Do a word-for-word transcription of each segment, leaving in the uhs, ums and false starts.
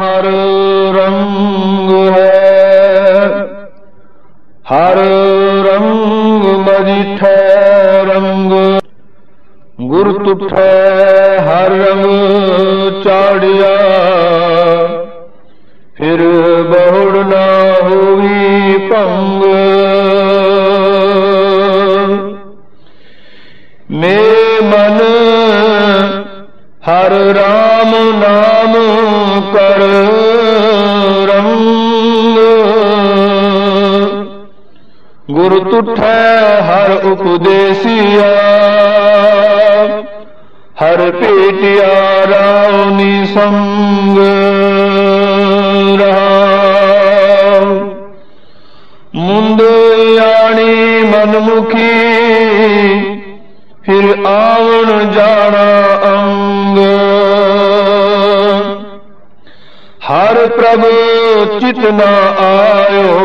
हर रंग है, हर रंग मजिठै रंग। गुर तुठै हर रंग चाड़िया, फिर बहुड़ ना होवी भंग। मे मन हर राम नाम कर रंग। गुर तुठै हर उपदेसिया, हर पेटिया रावनी संग। मुंद यानी मनमुखी, फिर आवन जाना अंग। हर प्रभु चित न आयो,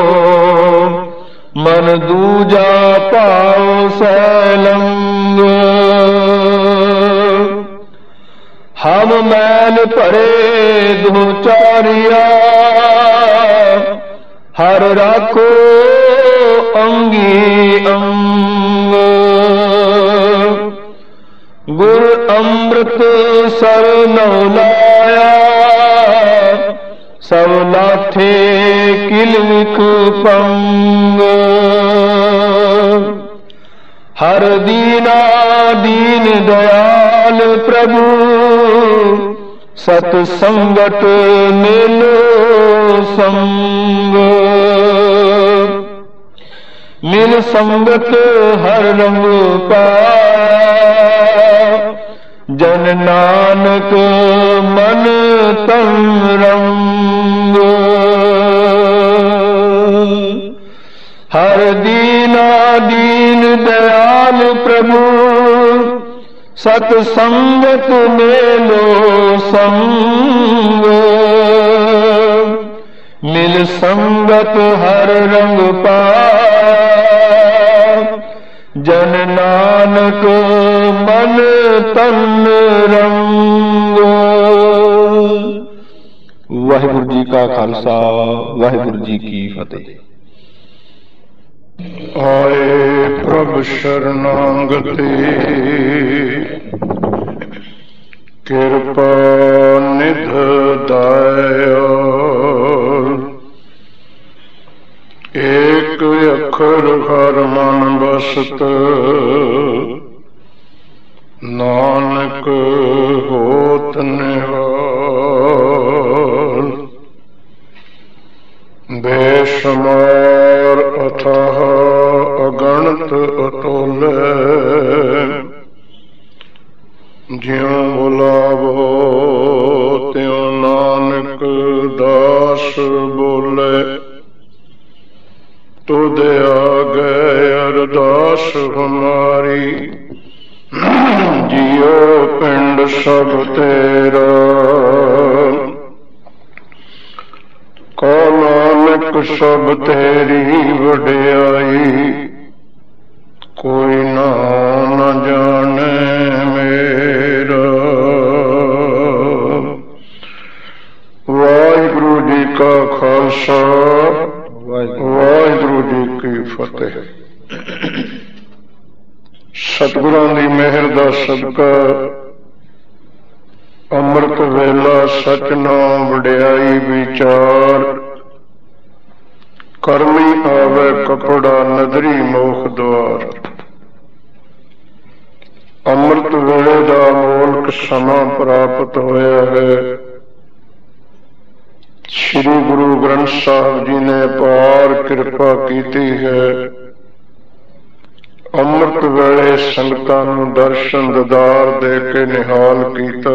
मन दूजा पाओ सैलंग। हम मैल भरे दो चारिया, हर राखो अंगी अंग। गुर अमृत सर नौ लाया, सब लाथे किलविख पंग। हर दीना दीन दयाल प्रभु, सतसंगत मेलो संग। मिल संगत हर रंग पाया, जन नानक मन तन रंग। हर दीना दीन दयाल प्रभु, सतसंगत मेलो संग। मिल संगत हर रंग पाया, जन नानक मन तन रंग। वाहिगुरु जी का खालसा, वाहिगुरु जी की फतेह। आए प्रभ शरणागति, कृपा निध दाया। एक अखर हर मन बसत, नानक होत निहाल। बेशुमार अथाह अगणत अतुल्य, ज्यों बुलावो त्यों नानक दास बोले। तुध आगे अरदास हमारी, जियो पिंड सब तेरा। को नानक सब तेरी वड्याई, कोई ना न जाने मेरा। वाहिगुरु जी का खालसा, वाहिगुरु जी की फतेह। सतगुरां दी मेहर दा सदका, अमृत वेला सच नाम वड्याई विचार। करमी आवे कपड़ा नदरी मोख द्वार। अमृत वेले दा मोलक समा प्राप्त होया है। श्री गुरु ग्रंथ साहब जी ने पार कृपा की है। अमृत वेले संगतां नूं दर्शन दीदार दे के निहाल कीता।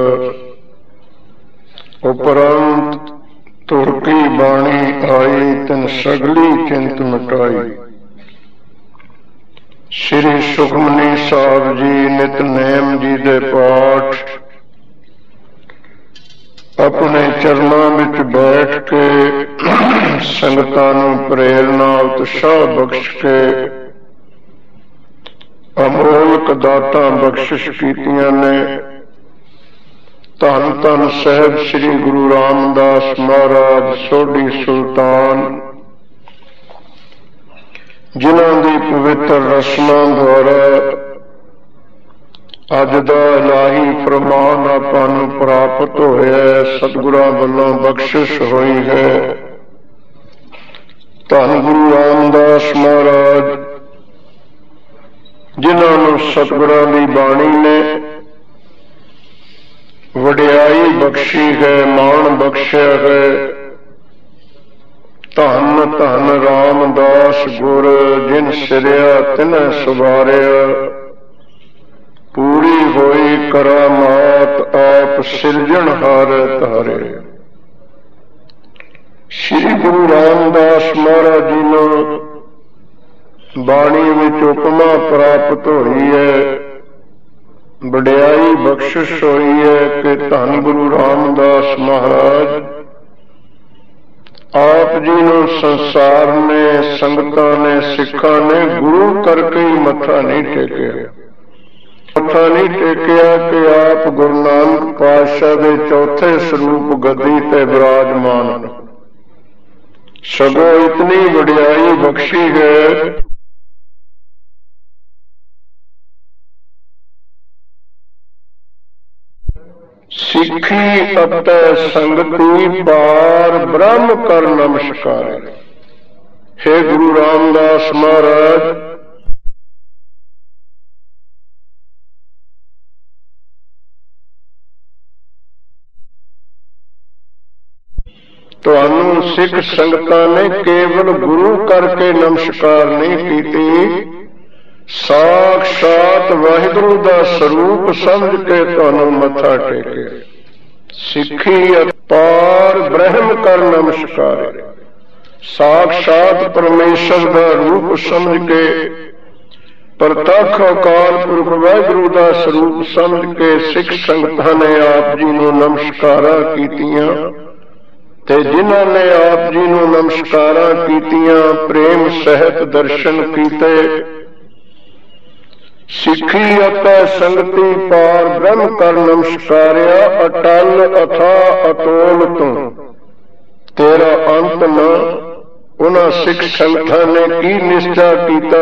उपरंत तुरकी बाणी आई, तिन सगली चिंत मिटाई। श्री सुखमनी साहब जी नितनेम जी दे पाठ अपने चरणों विच बैठ के संगतां नूं प्रेरणा उत्साह बख्श के अमोलक दातां बख्शिश कीतियां ने। ਧੰਨ ਧੰਨ ਸਾਹਿਬ ਸ੍ਰੀ ਗੁਰੂ ਰਾਮਦਾਸ ਮਹਾਰਾਜ ਸੋਢੀ ਸੁਲਤਾਨ, ਜਿਨ੍ਹਾਂ ਦੀ ਪਵਿੱਤਰ ਰਸਮਾਂ ਦੁਆਰਾ ਅੱਜ ਦਾ ਇਲਾਹੀ ਫਰਮਾਨ ਆਪਾਂ ਨੂੰ ਪ੍ਰਾਪਤ ਹੋਇਆ, ਸਤਿਗੁਰਾਂ ਵੱਲੋਂ ਬਖਸ਼ਿਸ਼ ਹੋਈ ਹੈ। ਧੰਨ ਗੁਰੂ ਰਾਮਦਾਸ ਮਹਾਰਾਜ, ਜਿਨ੍ਹਾਂ ਨੂੰ ਸਤਿਗੁਰਾਂ ਦੀ ਬਾਣੀ ਨੇ ਵਡਿਆਈ ਬਖਸ਼ੀ ਹੈ, ਮਾਣ ਬਖਸ਼ਿਆ ਹੈ। ਧੰਨ ਧੰਨ ਰਾਮਦਾਸ ਗੁਰ, ਜਿਨ ਸਿਰਿਆ ਤਿਨੈ ਸੁਵਾਰਿਆ, ਪੂਰੀ ਹੋਈ ਕਰਾਮਾਤ ਆਪ ਸਿਰਜਣਹਾਰ ਧਾਰੇ। ਸ੍ਰੀ ਗੁਰੂ ਰਾਮਦਾਸ ਮਹਾਰਾਜ ਜੀ ਨੂੰ ਬਾਣੀ ਵਿੱਚ ਉਪਮਾ ਪ੍ਰਾਪਤ ਹੋਈ ਹੈ, ਵਡਿਆਈ ਬਖਸ਼ਿਸ਼ ਹੋਈ ਹੈ ਕਿ ਧੰਨ ਗੁਰੂ ਰਾਮਦਾਸ ਮਹਾਰਾਜ ਆਪ ਜੀ ਨੂੰ ਸੰਸਾਰ ਨੇ, ਸੰਗਤਾਂ ਨੇ, ਸਿੱਖਾਂ ਨੇ ਗੁਰੂ ਕਰਕੇ ਹੀ ਮੱਥਾ ਨਹੀਂ ਟੇਕਿਆ। ਮੱਥਾ ਨਹੀਂ ਟੇਕਿਆ ਕਿ ਆਪ ਗੁਰੂ ਨਾਨਕ ਪਾਤਸ਼ਾਹ ਦੇ ਚੌਥੇ ਸਰੂਪ ਗੱਦੀ ਤੇ ਵਿਰਾਜਮਾਨ ਹਨ, ਸਗੋਂ ਇਤਨੀ ਵਡਿਆਈ ਬਖਸ਼ੀ ਹੈ ਸਿੱਖੀ ਅਤੇ ਸੰਗਤੀ ਪਾਰ ਬ੍ਰਹਮ ਕਰ ਨਮਸਕਾਰ। ਹੈ ਗੁਰੂ ਰਾਮਦਾਸ ਮਹਾਰਾਜ, ਤੁਹਾਨੂੰ ਸਿੱਖ ਸੰਗਤਾਂ ਨੇ ਕੇਵਲ ਗੁਰੂ ਕਰਕੇ ਨਮਸਕਾਰ ਨਹੀਂ ਕੀਤੀ, ਸਾਖਸ਼ਾਤ ਵਾਹਿਗੁਰੂ ਦਾ ਸਰੂਪ ਸਮਝ ਕੇ ਤੁਹਾਨੂੰ ਮੱਥਾ ਟੇਕਿਆ। ਸਿੱਖੀ ਅਪਾਰ ਬ੍ਰਹਮ ਕਰ ਨਮਸਕਾਰ, ਸਾਖਸ਼ਾਤ ਪਰਮੇਸ਼ਰ ਦਾ ਰੂਪ ਸਮਝ ਕੇ, ਪ੍ਰਤੱਖ ਅਕਾਲ ਪੁਰਖ ਵਾਹਿਗੁਰੂ ਦਾ ਸਰੂਪ ਸਮਝ ਕੇ ਸਿੱਖ ਸੰਗਤਾਂ ਨੇ ਆਪ ਜੀ ਨੂੰ ਨਮਸਕਾਰਾਂ ਕੀਤੀਆਂ, ਤੇ ਜਿਨ੍ਹਾਂ ਨੇ ਆਪ ਜੀ ਨੂੰ ਨਮਸਕਾਰਾਂ ਕੀਤੀਆਂ ਪ੍ਰੇਮ ਸਹਿਤ ਦਰਸ਼ਨ ਕੀਤੇ। ਸਿੱਖੀ ਅਤੇ ਸੰਗਤੀ ਪਾਰ ਬ੍ਰਹਮ ਕਰ ਨਮਸਕਾਰਿਆ, ਅਟਲ ਅਥਾ ਅਤੋਲ ਤੋਂ ਤੇਰਾ ਅੰਤ ਨਾ। ਉਹਨਾਂ ਸਿੱਖ ਸੰਗਤਾਂ ਨੇ ਕੀ ਨਿਸ਼ਚਾ ਕੀਤਾ,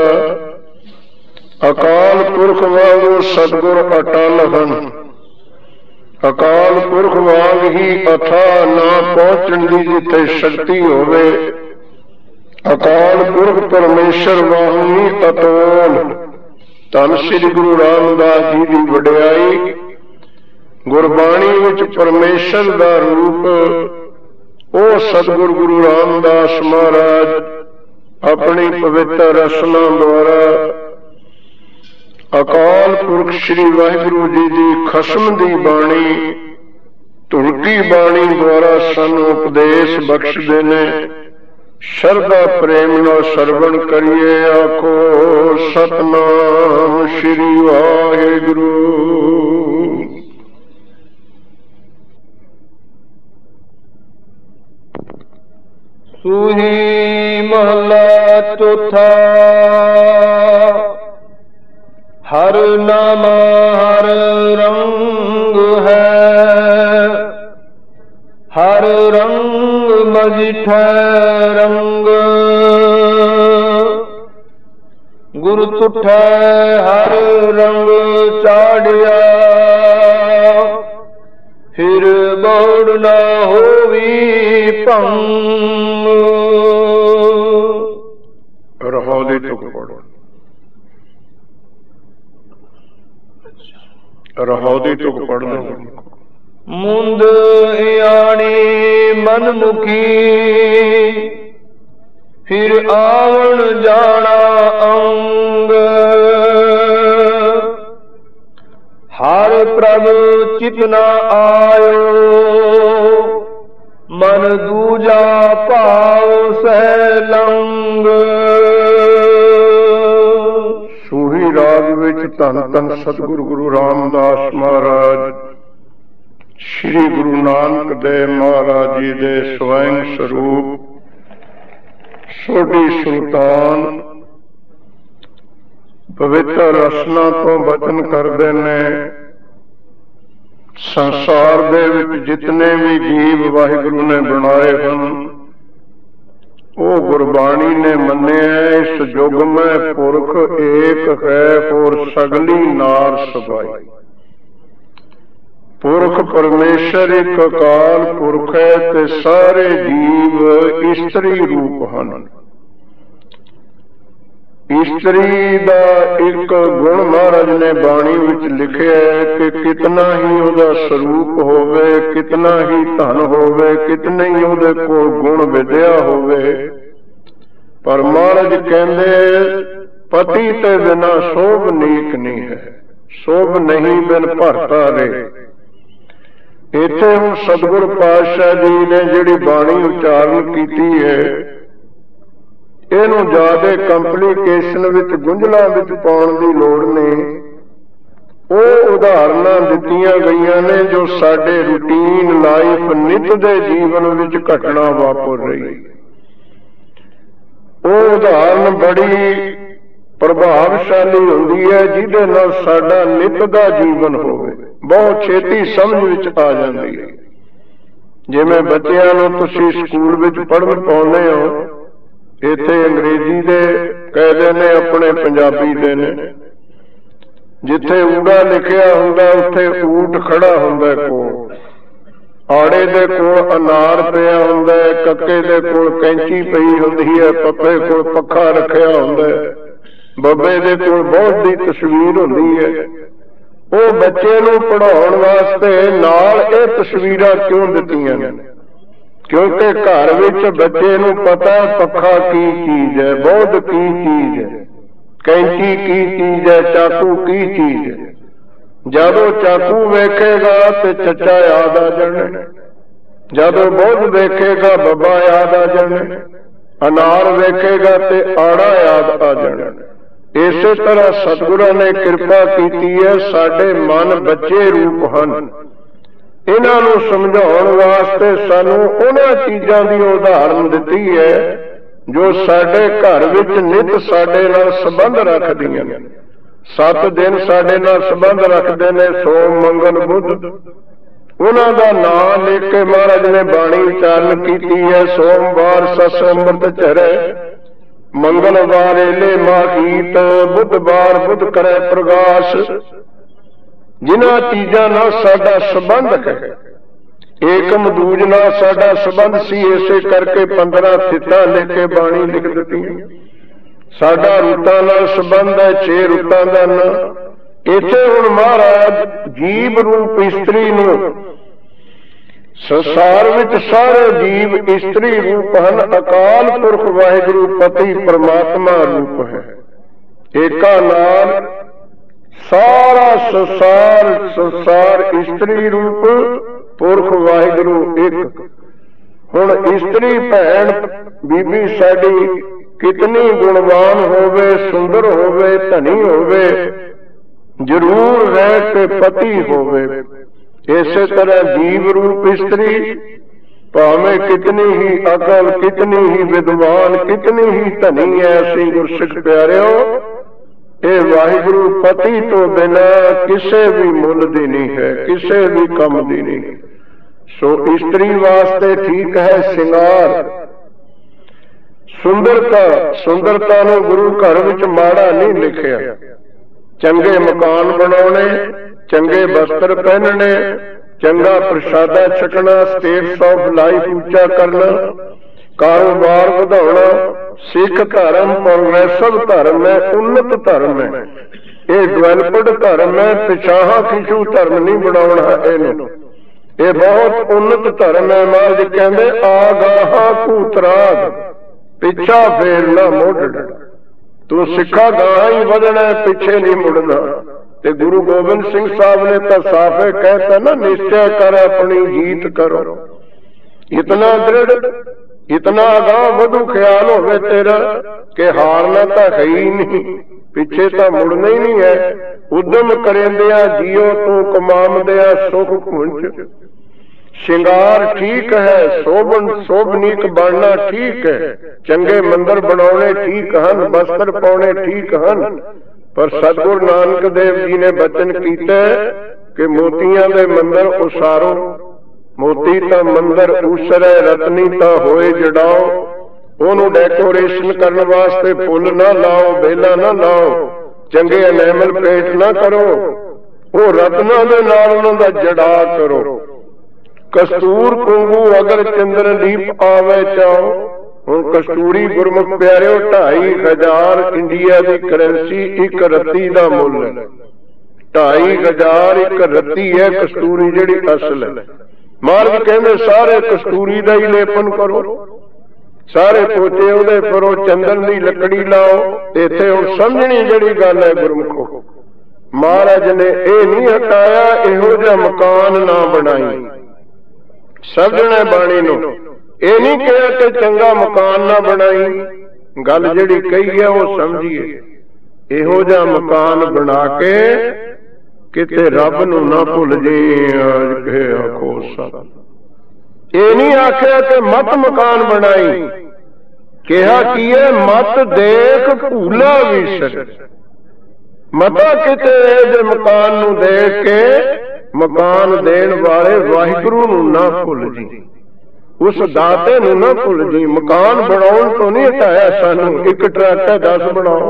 ਅਕਾਲ ਪੁਰਖ ਵਾਂਗੂ ਸਤਿਗੁਰ ਅਟਲ ਹਨ, ਅਕਾਲ ਪੁਰਖ ਵਾਂਗ ਹੀ ਅਥਾ ਨਾ ਪਹੁੰਚਣ ਦੀ ਜਿੱਥੇ ਸ਼ਕਤੀ ਹੋਵੇ, ਅਕਾਲ ਪੁਰਖ ਪਰਮੇਸ਼ਰ ਵਾਂਗ ਹੀ ਅਤੋਲ। ਧੰਨ ਸ੍ਰੀ ਗੁਰੂ ਰਾਮਦਾਸ ਜੀ ਦੀ ਵਡਿਆਈ, ਗੁਰਬਾਣੀ ਵਿੱਚ ਪਰਮੇਸ਼ਰ ਦਾ ਰੂਪ ਉਹ ਸਤਿਗੁਰ ਗੁਰੂ ਰਾਮਦਾਸ ਮਹਾਰਾਜ ਆਪਣੀ ਪਵਿੱਤਰ ਰਸਨਾ ਦੁਆਰਾ ਅਕਾਲ ਪੁਰਖ ਸ੍ਰੀ ਵਾਹਿਗੁਰੂ ਜੀ ਦੀ ਖਸਮ ਦੀ ਬਾਣੀ, ਧੁਲਕੀ ਬਾਣੀ ਦੁਆਰਾ ਸਾਨੂੰ ਉਪਦੇਸ਼ ਬਖਸ਼ਦੇ ਨੇ। ਸ਼ਰਧਾ ਪ੍ਰੇਮ ਨਾਲ ਸਰਵਣ ਕਰੀਏ, ਆਖੋ ਸਤਿਨਾਮ ਸ੍ਰੀ ਵਾਹਿਗੁਰੂ। ਸੂਹੀ ਮਹਲਾ ਚੌਥਾ। ਹਰ ਨਾਮ ਹਰ ਰੰਗ ਹੈ, ਹਰ ਰੰਗ ਮਜਿਠੈ ਰੰਗ। ਗੁਰ ਤੁਠੈ ਹਰ ਰੰਗ ਚਾੜਿਆ, ਫਿਰ ਬੋੜ ਨਾ ਹੋਵੀ ਭੰਗ। ਰਹਾਉ ਦੀ ਤੁਕ ਪੜੋ, ਰਹਾਉ ਦੀ ਤੁਕ ਪੜ ਦੋ। ਮੁੰਦ ਇਆਣੀ ਮਨਮੁਖੀ, ਫਿਰ ਆਵਣ ਜਾਣਾ ਅੰਗ। ਹਰ ਪ੍ਰਭ ਚਿਤ ਨ ਆਇਓ, ਮਨ ਦੂਜਾ ਭਾਵ ਸਹਿ ਲੰਗ। ਸੂਹੀ ਰਾਗ ਵਿੱਚ ਧੰਨ ਧੰਨ ਸਤਿਗੁਰੂ ਗੁਰੂ ਰਾਮਦਾਸ ਮਹਾਰਾਜ ਸ੍ਰੀ ਗੁਰੂ ਨਾਨਕ ਦੇਵ ਮਹਾਰਾਜ ਜੀ ਦੇ ਸਵੈੰ ਸਰੂਪ ਸੋਢੀ ਸੁਲਤਾਨ ਪਵਿੱਤਰ ਰਸਨਾ ਤੋਂ ਬਚਨ ਕਰਦੇ ਨੇ। ਸੰਸਾਰ ਦੇ ਵਿੱਚ ਜਿਤਨੇ ਵੀ ਜੀਵ ਵਾਹਿਗੁਰੂ ਨੇ ਬਣਾਏ ਹਨ ਉਹ ਗੁਰਬਾਣੀ ਨੇ ਮੰਨਿਆ। ਇਸ ਯੁਗ ਮੈਂ ਪੁਰਖ ਏਕ ਹੈ, ਹੋਰ ਸਗਲੀ ਨਾਰ ਸਬਾਈ। ਪੁਰਖ ਪਰਮੇਸ਼ਰ ਇੱਕ ਅਕਾਲ ਪੁਰਖ ਹੈ ਤੇ ਸਾਰੇ ਜੀਵ ਇਸਤਰੀ ਰੂਪ ਹਨ। ਇਸਤਰੀ ਦਾ ਇੱਕ ਗੁਣ ਮਹਾਰਾਜ ਨੇ ਬਾਣੀ ਵਿੱਚ ਲਿਖਿਆ ਹੈ ਕਿ ਕਿਤਨਾ ਹੀ ਉਹਦਾ ਸਰੂਪ ਹੋਵੇ, ਕਿਤਨਾ ਹੀ ਧਨ ਹੋਵੇ, ਕਿਤਨੇ ਹੀ ਉਹਦੇ ਕੋਲ ਗੁਣ ਵਿਦਿਆ ਹੋਵੇ, ਪਰ ਮਹਾਰਾਜ ਕਹਿੰਦੇ ਪਤੀ ਤੇ ਬਿਨਾ ਸੋਭ ਨੀਕ ਨਹੀਂ ਹੈ, ਸੋਭ ਨਹੀਂ ਬਿਨ ਭਰਤਾ ਰੇ। ਇੱਥੇ ਹੁਣ ਸਤਿਗੁਰ ਪਾਤਸ਼ਾਹ ਜੀ ਨੇ ਜਿਹੜੀ ਬਾਣੀ ਉਚਾਰਨ ਕੀਤੀ ਹੈ ਇਹਨੂੰ ਜ਼ਿਆਦਾ ਕੰਪਲੀਕੇਸ਼ਨ ਵਿੱਚ ਗੁੰਝਲਾਂ ਵਿੱਚ ਪਾਉਣ ਦੀ ਲੋੜ ਨਹੀਂ। ਉਹ ਉਦਾਹਰਨਾਂ ਦਿੱਤੀਆਂ ਗਈਆਂ ਨੇ ਜੋ ਸਾਡੇ ਰੂਟੀਨ ਲਾਈਫ ਨਿੱਤ ਦੇ ਜੀਵਨ ਵਿੱਚ ਘਟਨਾ ਵਾਪਰ ਰਹੀ। ਉਹ ਉਦਾਹਰਨ ਬੜੀ ਪ੍ਰਭਾਵਸ਼ਾਲੀ ਹੁੰਦੀ ਹੈ ਜਿਹਦੇ ਨਾਲ ਸਾਡਾ ਨਿੱਤ ਦਾ ਜੀਵਨ ਹੋਵੇ, ਬਹੁਤ ਛੇਤੀ ਸਮਝ ਵਿੱਚ ਆ ਜਾਂਦੀ ਹੈ। ਜਿਵੇਂ ਬੱਚਿਆਂ ਨੂੰ ਤੁਸੀਂ ਸਕੂਲ ਵਿੱਚ ਪੜ੍ਹਨ ਪਾਉਂਦੇ ਹੋ, ਇੱਥੇ ਅੰਗਰੇਜ਼ੀ ਦੇ ਕਾਇਦੇ ਨੇ, ਆਪਣੇ ਪੰਜਾਬੀ ਦੇ ਨੇ। ਜਿੱਥੇ ਊੜਾ ਲਿਖਿਆ ਹੁੰਦਾ ਉੱਥੇ ਊਠ ਖੜਾ ਹੁੰਦਾ ਕੋਲ, ਆੜੇ ਦੇ ਕੋਲ ਅਨਾਰ ਪਿਆ ਹੁੰਦਾ, ਕੱਕੇ ਦੇ ਕੋਲ ਕੈਂਚੀ ਪਈ ਹੁੰਦੀ ਹੈ, ਪੱਪੇ ਕੋਲ ਪੱਖਾ ਰੱਖਿਆ ਹੁੰਦਾ, ਬੱਬੇ ਦੇ ਕੋਲ ਬਹੁਤ ਦੀ ਤਸਵੀਰ ਹੁੰਦੀ ਹੈ। ਉਹ ਬੱਚੇ ਨੂੰ ਪੜ੍ਹਾਉਣ ਵਾਸਤੇ ਨਾਲ ਇਹ ਤਸਵੀਰਾਂ ਕਿਉਂ ਦਿੱਤੀਆਂ ਨੇ? ਕਿਉਂਕਿ ਘਰ ਵਿੱਚ ਬੱਚੇ ਨੂੰ ਪਤਾ ਪੱਖਾ ਕੀ ਚੀਜ਼ ਹੈ, ਬੌਧ ਕੀ ਚੀਜ਼ ਹੈ, ਕੈਂਚੀ ਕੀ ਚੀਜ਼ ਹੈ, ਚਾਕੂ ਕੀ ਚੀਜ਼ ਹੈ। ਜਦੋਂ ਚਾਕੂ ਵੇਖੇਗਾ ਤੇ ਚੱਚਾ ਯਾਦ ਆ ਜਾਣਾ, ਜਦੋਂ ਬੌਧ ਵੇਖੇਗਾ ਬੱਬਾ ਯਾਦ ਆ ਜਾਣਾ, ਅਨਾਰ ਵੇਖੇਗਾ ਤੇ ਆੜਾ ਯਾਦ ਆ ਜਾਣਾ। ਇਸੇ ਤਰ੍ਹਾਂ ਸਤਿਗੁਰਾਂ ਨੇ ਕਿਰਪਾ ਕੀਤੀ ਹੈ, ਸਾਡੇ ਮਨ ਬੱਚੇ ਰੂਪ ਹਨ। ਇਹਨਾਂ ਨੂੰ ਸਮਝਾਉਣ ਵਾਸਤੇ ਸਾਨੂੰ ਉਹਨਾਂ ਚੀਜ਼ਾਂ ਦੀ ਉਦਾਹਰਨ ਦਿੱਤੀ ਹੈ ਜੋ ਸਾਡੇ ਘਰ ਵਿੱਚ ਨਿੱਤ ਸਾਡੇ ਨਾਲ ਸੰਬੰਧ ਰੱਖਦੀਆਂ ਨੇ। ਸੱਤ ਦਿਨ ਸਾਡੇ ਨਾਲ ਸੰਬੰਧ ਰੱਖਦੇ ਨੇ, ਸੋਮ ਮੰਗਲ ਬੁੱਧ। ਉਹਨਾਂ ਦਾ ਨਾਮ ਲੈ ਕੇ ਮਹਾਰਾਜ ਨੇ ਬਾਣੀ ਉਚਾਰਨ ਕੀਤੀ ਹੈ। ਸੋਮਵਾਰ ਸਸ ਅੰਮ੍ਰਿਤ ਚਰੈ, ਮੰਗਲਵਾਰ ਏਲੇ ਮਾਹੀਤ, ਬੁੱਧਵਾਰ ਬੁੱਧ ਕਰੈ ਪ੍ਰਗਾਸ਼। ਜਿਨ੍ਹਾਂ ਚੀਜ਼ਾਂ ਨਾਲ ਸਾਡਾ ਸੰਬੰਧ ਹੈ, ਏਕਮ ਦੂਜ ਨਾਲ ਸਾਡਾ ਸੰਬੰਧ ਸੀ, ਇਸੇ ਕਰਕੇ ਪੰਦਰਾਂ ਥਿੱਤਾਂ ਲੈ ਕੇ ਬਾਣੀ ਲਿਖ ਦਿੱਤੀ। ਸਾਡਾ ਰੁੱਤਾਂ ਨਾਲ ਸੰਬੰਧ ਹੈ, ਛੇ ਰੁੱਤਾਂ ਦਾ ਨਾਂ। ਇੱਥੇ ਹੁਣ ਮਹਾਰਾਜ ਜੀਵ ਰੂਪ ਇਸਤਰੀ ਨੂੰ, ਸੰਸਾਰ ਵਿੱਚ ਸਾਰੇ ਜੀਵ ਇਸਤਰੀ ਰੂਪ ਹਨ। ਅਕਾਲ ਪੁਰਖ ਵਾਹਿਗੁਰੂ ਪਤੀ ਪਰਮਾਤਮਾ ਰੂਪ ਹੈ। ਏਕਾ ਨਾਲ ਸਾਰਾ ਸੰਸਾਰ, ਸੰਸਾਰ ਇਸਤਰੀ ਰੂਪ, ਪੁਰਖ ਵਾਹਿਗੁਰੂ ਇੱਕ। ਹੁਣ ਇਸਤਰੀ ਭੈਣ ਬੀਬੀ ਸਾਡੀ ਕਿਤਨੀ ਗੁਣਵਾਨ ਹੋਵੇ, ਸੁੰਦਰ ਹੋਵੇ, ਧਨੀ ਹੋਵੇ, ਜ਼ਰੂਰ ਰਹਿ ਕੇ ਪਤੀ ਹੋਵੇ। ਇਸੇ ਤਰ੍ਹਾਂ ਜੀਵ ਰੂਪ ਇਸਤਰੀ ਭਾਵੇਂ ਕਿਤਨੀ ਹੀ ਅਕਲ, ਕਿਤਨੀ ਹੀ ਵਿਦਵਾਨ, ਕਿਤਨੀ ਹੀ ਧਨੀ ਹੈ, ਅਸੀਂ ਗੁਰਸਿੱਖ ਪਿਆਰਿਓ, ਇਹ ਵਾਹਿਗੁਰੂ ਪਤੀ ਤੋਂ ਬਿਨਾ ਕਿਸੇ ਵੀ ਮੁੱਲ ਦੀ ਨਹੀਂ ਹੈ, ਕਿਸੇ ਵੀ ਕੰਮ ਦੀ ਨਹੀਂ। ਸੋ ਇਸਤਰੀ ਵਾਸਤੇ ਠੀਕ ਹੈ ਸ਼ਿੰਗਾਰ, ਸੁੰਦਰਤਾ। ਸੁੰਦਰਤਾ ਨੂੰ ਗੁਰੂ ਘਰ ਵਿੱਚ ਮਾੜਾ ਨਹੀਂ ਲਿਖਿਆ। ਚੰਗੇ ਮਕਾਨ ਬਣਾਉਣੇ, ਚੰਗੇ ਵਸਤਰ ਪਹਿਨਣੇ, ਚੰਗਾ ਪ੍ਰਸ਼ਾਦਾ ਛਕਣਾ, ਸਟੇਟਸ ਆਫ ਲਾਈਫ ਉੱਚਾ ਕਰਨਾ, ਕਾਰੋਬਾਰ ਵਧਾਉਣਾ। ਸਿੱਖ ਧਰਮ ਪ੍ਰੋਗਰੈਸਿਵ ਧਰਮ ਹੈ, ਉੱਨਤ ਧਰਮ ਹੈ, ਇਹ ਡਿਵੈਲਪਡ ਧਰਮ ਹੈ। ਪਿਛਾਹਾਂ ਖਿੱਚੂ ਧਰਮ ਨਹੀਂ ਬਣਾਉਣਾ ਇਹਨੂੰ, ਇਹ ਬਹੁਤ ਉੱਨਤ ਧਰਮ ਹੈ। ਮਹਾਰਾਜ ਕਹਿੰਦੇ ਆਗਾਹਾਂ ਕੂਤਰਾਗ, ਪਿੱਛਾ ਫੇਰ ਨਾ ਮੋੜਨਾ। ਤੂੰ ਸਿੱਖਾ ਗਾਹਾਂ ਹੀ ਵਧਣਾ, ਪਿੱਛੇ ਨਹੀਂ ਮੁੜਨਾ। ਤੇ ਗੁਰੂ ਗੋਬਿੰਦ ਸਿੰਘ ਸਾਹਿਬ ਨੇ ਤਾਂ ਸਾਫੇ ਕਹਿਤਾ ਨਾ, ਨਿਸ਼ਚੈ ਕਰ ਆਪਣੀ ਜੀਤ ਕਰੋ। ਇਤਨਾ ਦ੍ਰਿੜ, ਇਤਨਾ ਅਗਾਂਹ ਵਧੂ ਖਿਆਲ ਹੋਵੇ ਤੇਰਾ ਕਿ ਹਾਰਨਾ ਤਾਂ ਹੈ ਹੀ ਨਹੀਂ, ਪਿੱਛੇ ਤਾਂ ਮੁੜਨਾ ਹੀ ਨਹੀਂ ਹੈ। ਉਦਮ ਕਰੇਂਦਿਆਂ ਜੀਓ ਤੂੰ ਕਮਾਉਂਦਿਆਂ ਸੁਖ ਪੁੰਚ। ਸ਼ਿੰਗਾਰ ਠੀਕ ਹੈ, ਸੋਭਨ ਸੋਭਨੀਕ ਬਣਨਾ ਠੀਕ ਹੈ, ਚੰਗੇ ਮੰਦਰ ਬਣਾਉਣੇ ਠੀਕ ਹਨ, ਬਸਤਰ ਪਾਉਣੇ ਠੀਕ ਹਨ। ਪਰ ਸਤਿਗੁਰੂ ਨਾਨਕ ਦੇਵ ਜੀ ਨੇ ਬਚਨ ਕੀਤਾ कि मोतियां दे मंदिर उसारो, मोती तां मंदिर उसरै रतनी तां होए जड़ाओ। ओनू डेकोरेशन करने वास्ते फुल ना लाओ, बेला ना लाओ, चंगे एनैमल पेंट ना करो, वो रत्ना दे नाल उन्हां दा जड़ा करो। कस्तूर कुंगू अगर चंद्रदीप आवे चाओ। हुण कस्तूरी गुरमुख प्यारिओ ढाई हजार इंडिया की करेंसी एक रत्ती का मुल है। ढाई हजार एक रत्ती है कस्तूरी जिहड़ी असल है। महाराज कहंदे सारे कस्तूरी का ही लेपन करो, सारे पोचे उहदे करो, चंदन की लकड़ी लाओ। इत्थे हुण समझणी जिहड़ी गल है गुरमुखो, महाराज ने यह नहीं हटाया इहो जिहा मकान ना बनाई। समझना बाणी नूं, ਇਹ नहीं कहा कि चंगा मकान ना बनाई, गल जिहड़ी कही है वो समझिए। इहो जिहा मकान बना के किते रब नूं ना भुल जे। आखो ये नहीं आख्या कि मत मकान बनाई, कहा की है मत देख भूला विसर। मता किते इहदे मकान नूं देख के मकान देण वाले वाहिगुरू नूं ना भुल जी, उस दाते नूं ना भुल जी। मकान बनाउण तो नहीं हटाया सानू, एक ट्रक है दस बनाओ,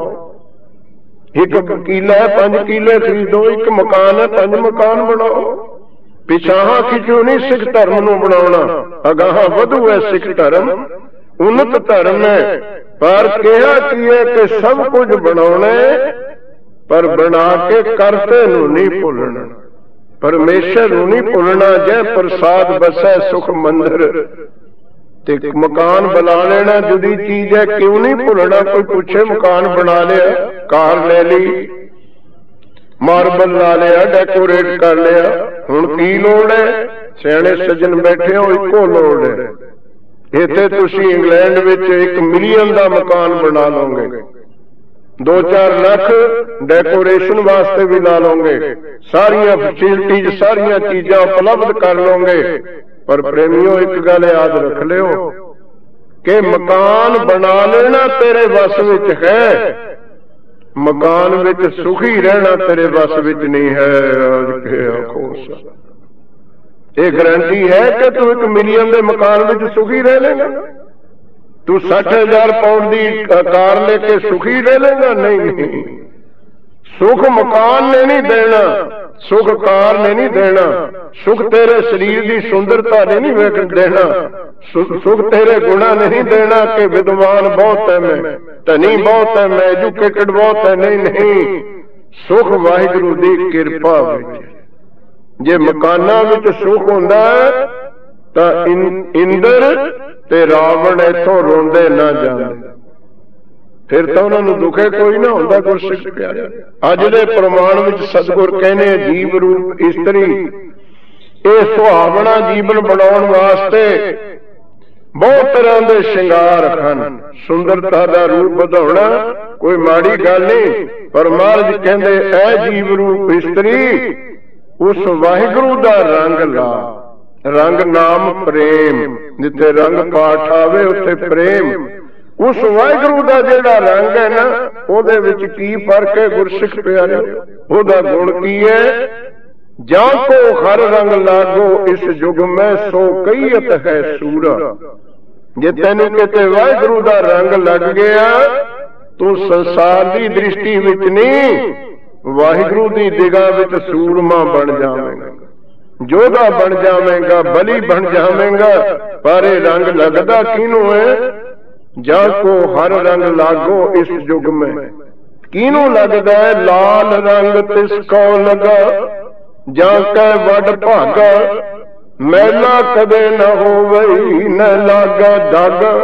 एक किला है पंज किले खरीदो, एक मकान है पंज मकान बनाओ। पिछाहा खिचो नहीं सिख धर्म नूं बनाउणा, अगाहा वधू है सिख धर्म, उन्नत धर्म है। पर कहा की है कि सब कुछ बनाउणा पर बना के करते नूं नहीं भुलना, परमेश्वर नूं नहीं भुलना। जै प्रसाद बसै सुख मंदिर, ते मकान बना लेना जुदी चीज है, क्यों नहीं भुलना। कोई पूछे मकान बना लिया, कार ले ली, मार्बल ला लिया, डेकोरेट कर लिया, हुण की लोड़ है। सियाणे सज्जन बैठे हो, इको लोड़ है। इत्थे तुसीं इंग्लैंड विच एक मिलियन का मकान बना लोगे, दो चार लाख डेकोरेशन वास्ते भी ला लोगे, सारिया फैसिलिटीज सारिया चीजा उपलब्ध कर लोगे। पर प्रेमियों एक गल याद रख लियो कि मकान बना लेना तेरे वस विच है, मकान विच सुखी रहना तेरे वस विच नहीं है। ये गारंटी है कि तू एक मिलियन के मकान विच सुखी रह लेगा? तू सठ हजार पाउंड की कार लेके सुखी रह लेगा? नहीं नहीं, सुख मकान ने नहीं देना, सुख कार ने नहीं देना, सुख तेरे शरीर की सुंदरता ने नहीं देना, सुख तेरे गुणा नहीं देना कि विद्वान बहुत है मैं, धनी बहुत है मैं, एजुकेटेड बहुत है। नहीं नहीं, सुख वाहिगुरू की किरपा विच। जे मकाना विच सुख हुंदा तां इंद्र ते रावण इथों रोंदे ना जांदे, फिर तो उन्होंने दुखे कोई ना होंदा। गुरसिख प्यारे अज दे प्रमाण विच सतगुर कहने जीव रूप इस्तरी ये सुहावना जीवन बनाउण वास्ते बहुत तरह के श्रृंगार हन। सुंदरता का रूप बढ़ाउणा कोई माड़ी गल नहीं, पर महाराज कहंदे ऐ जीव रूप इस्तरी उस वाहिगुरू दा रंग ला। रंग नाम प्रेम, जिथे रंग पाठ आवे उत्थे प्रेम। उस वाहिगुरू दा जिहड़ा रंग है ना, ओदे विच की फर्क है गुरसिख प्यारे? ओदा गुण की है? जा को हर रंग लागो इस युग में सो कईयत है सूरा। जे तैनू किते वाहिगुरू दा रंग लग गया तू संसार की दृष्टि विच नहीं, वाहिगुरू दी निगाह विच सूरमा बन जावेगा, जोधा बन जावेगा, बली बन जावेगा। पर रंग लगदा किनू है? जा को हर रंग लागो इस युग में। किनू लगदा है? लाल रंग तिसको लगा जा कै वड भागा, मैला कदे न होवई न लागा दागा।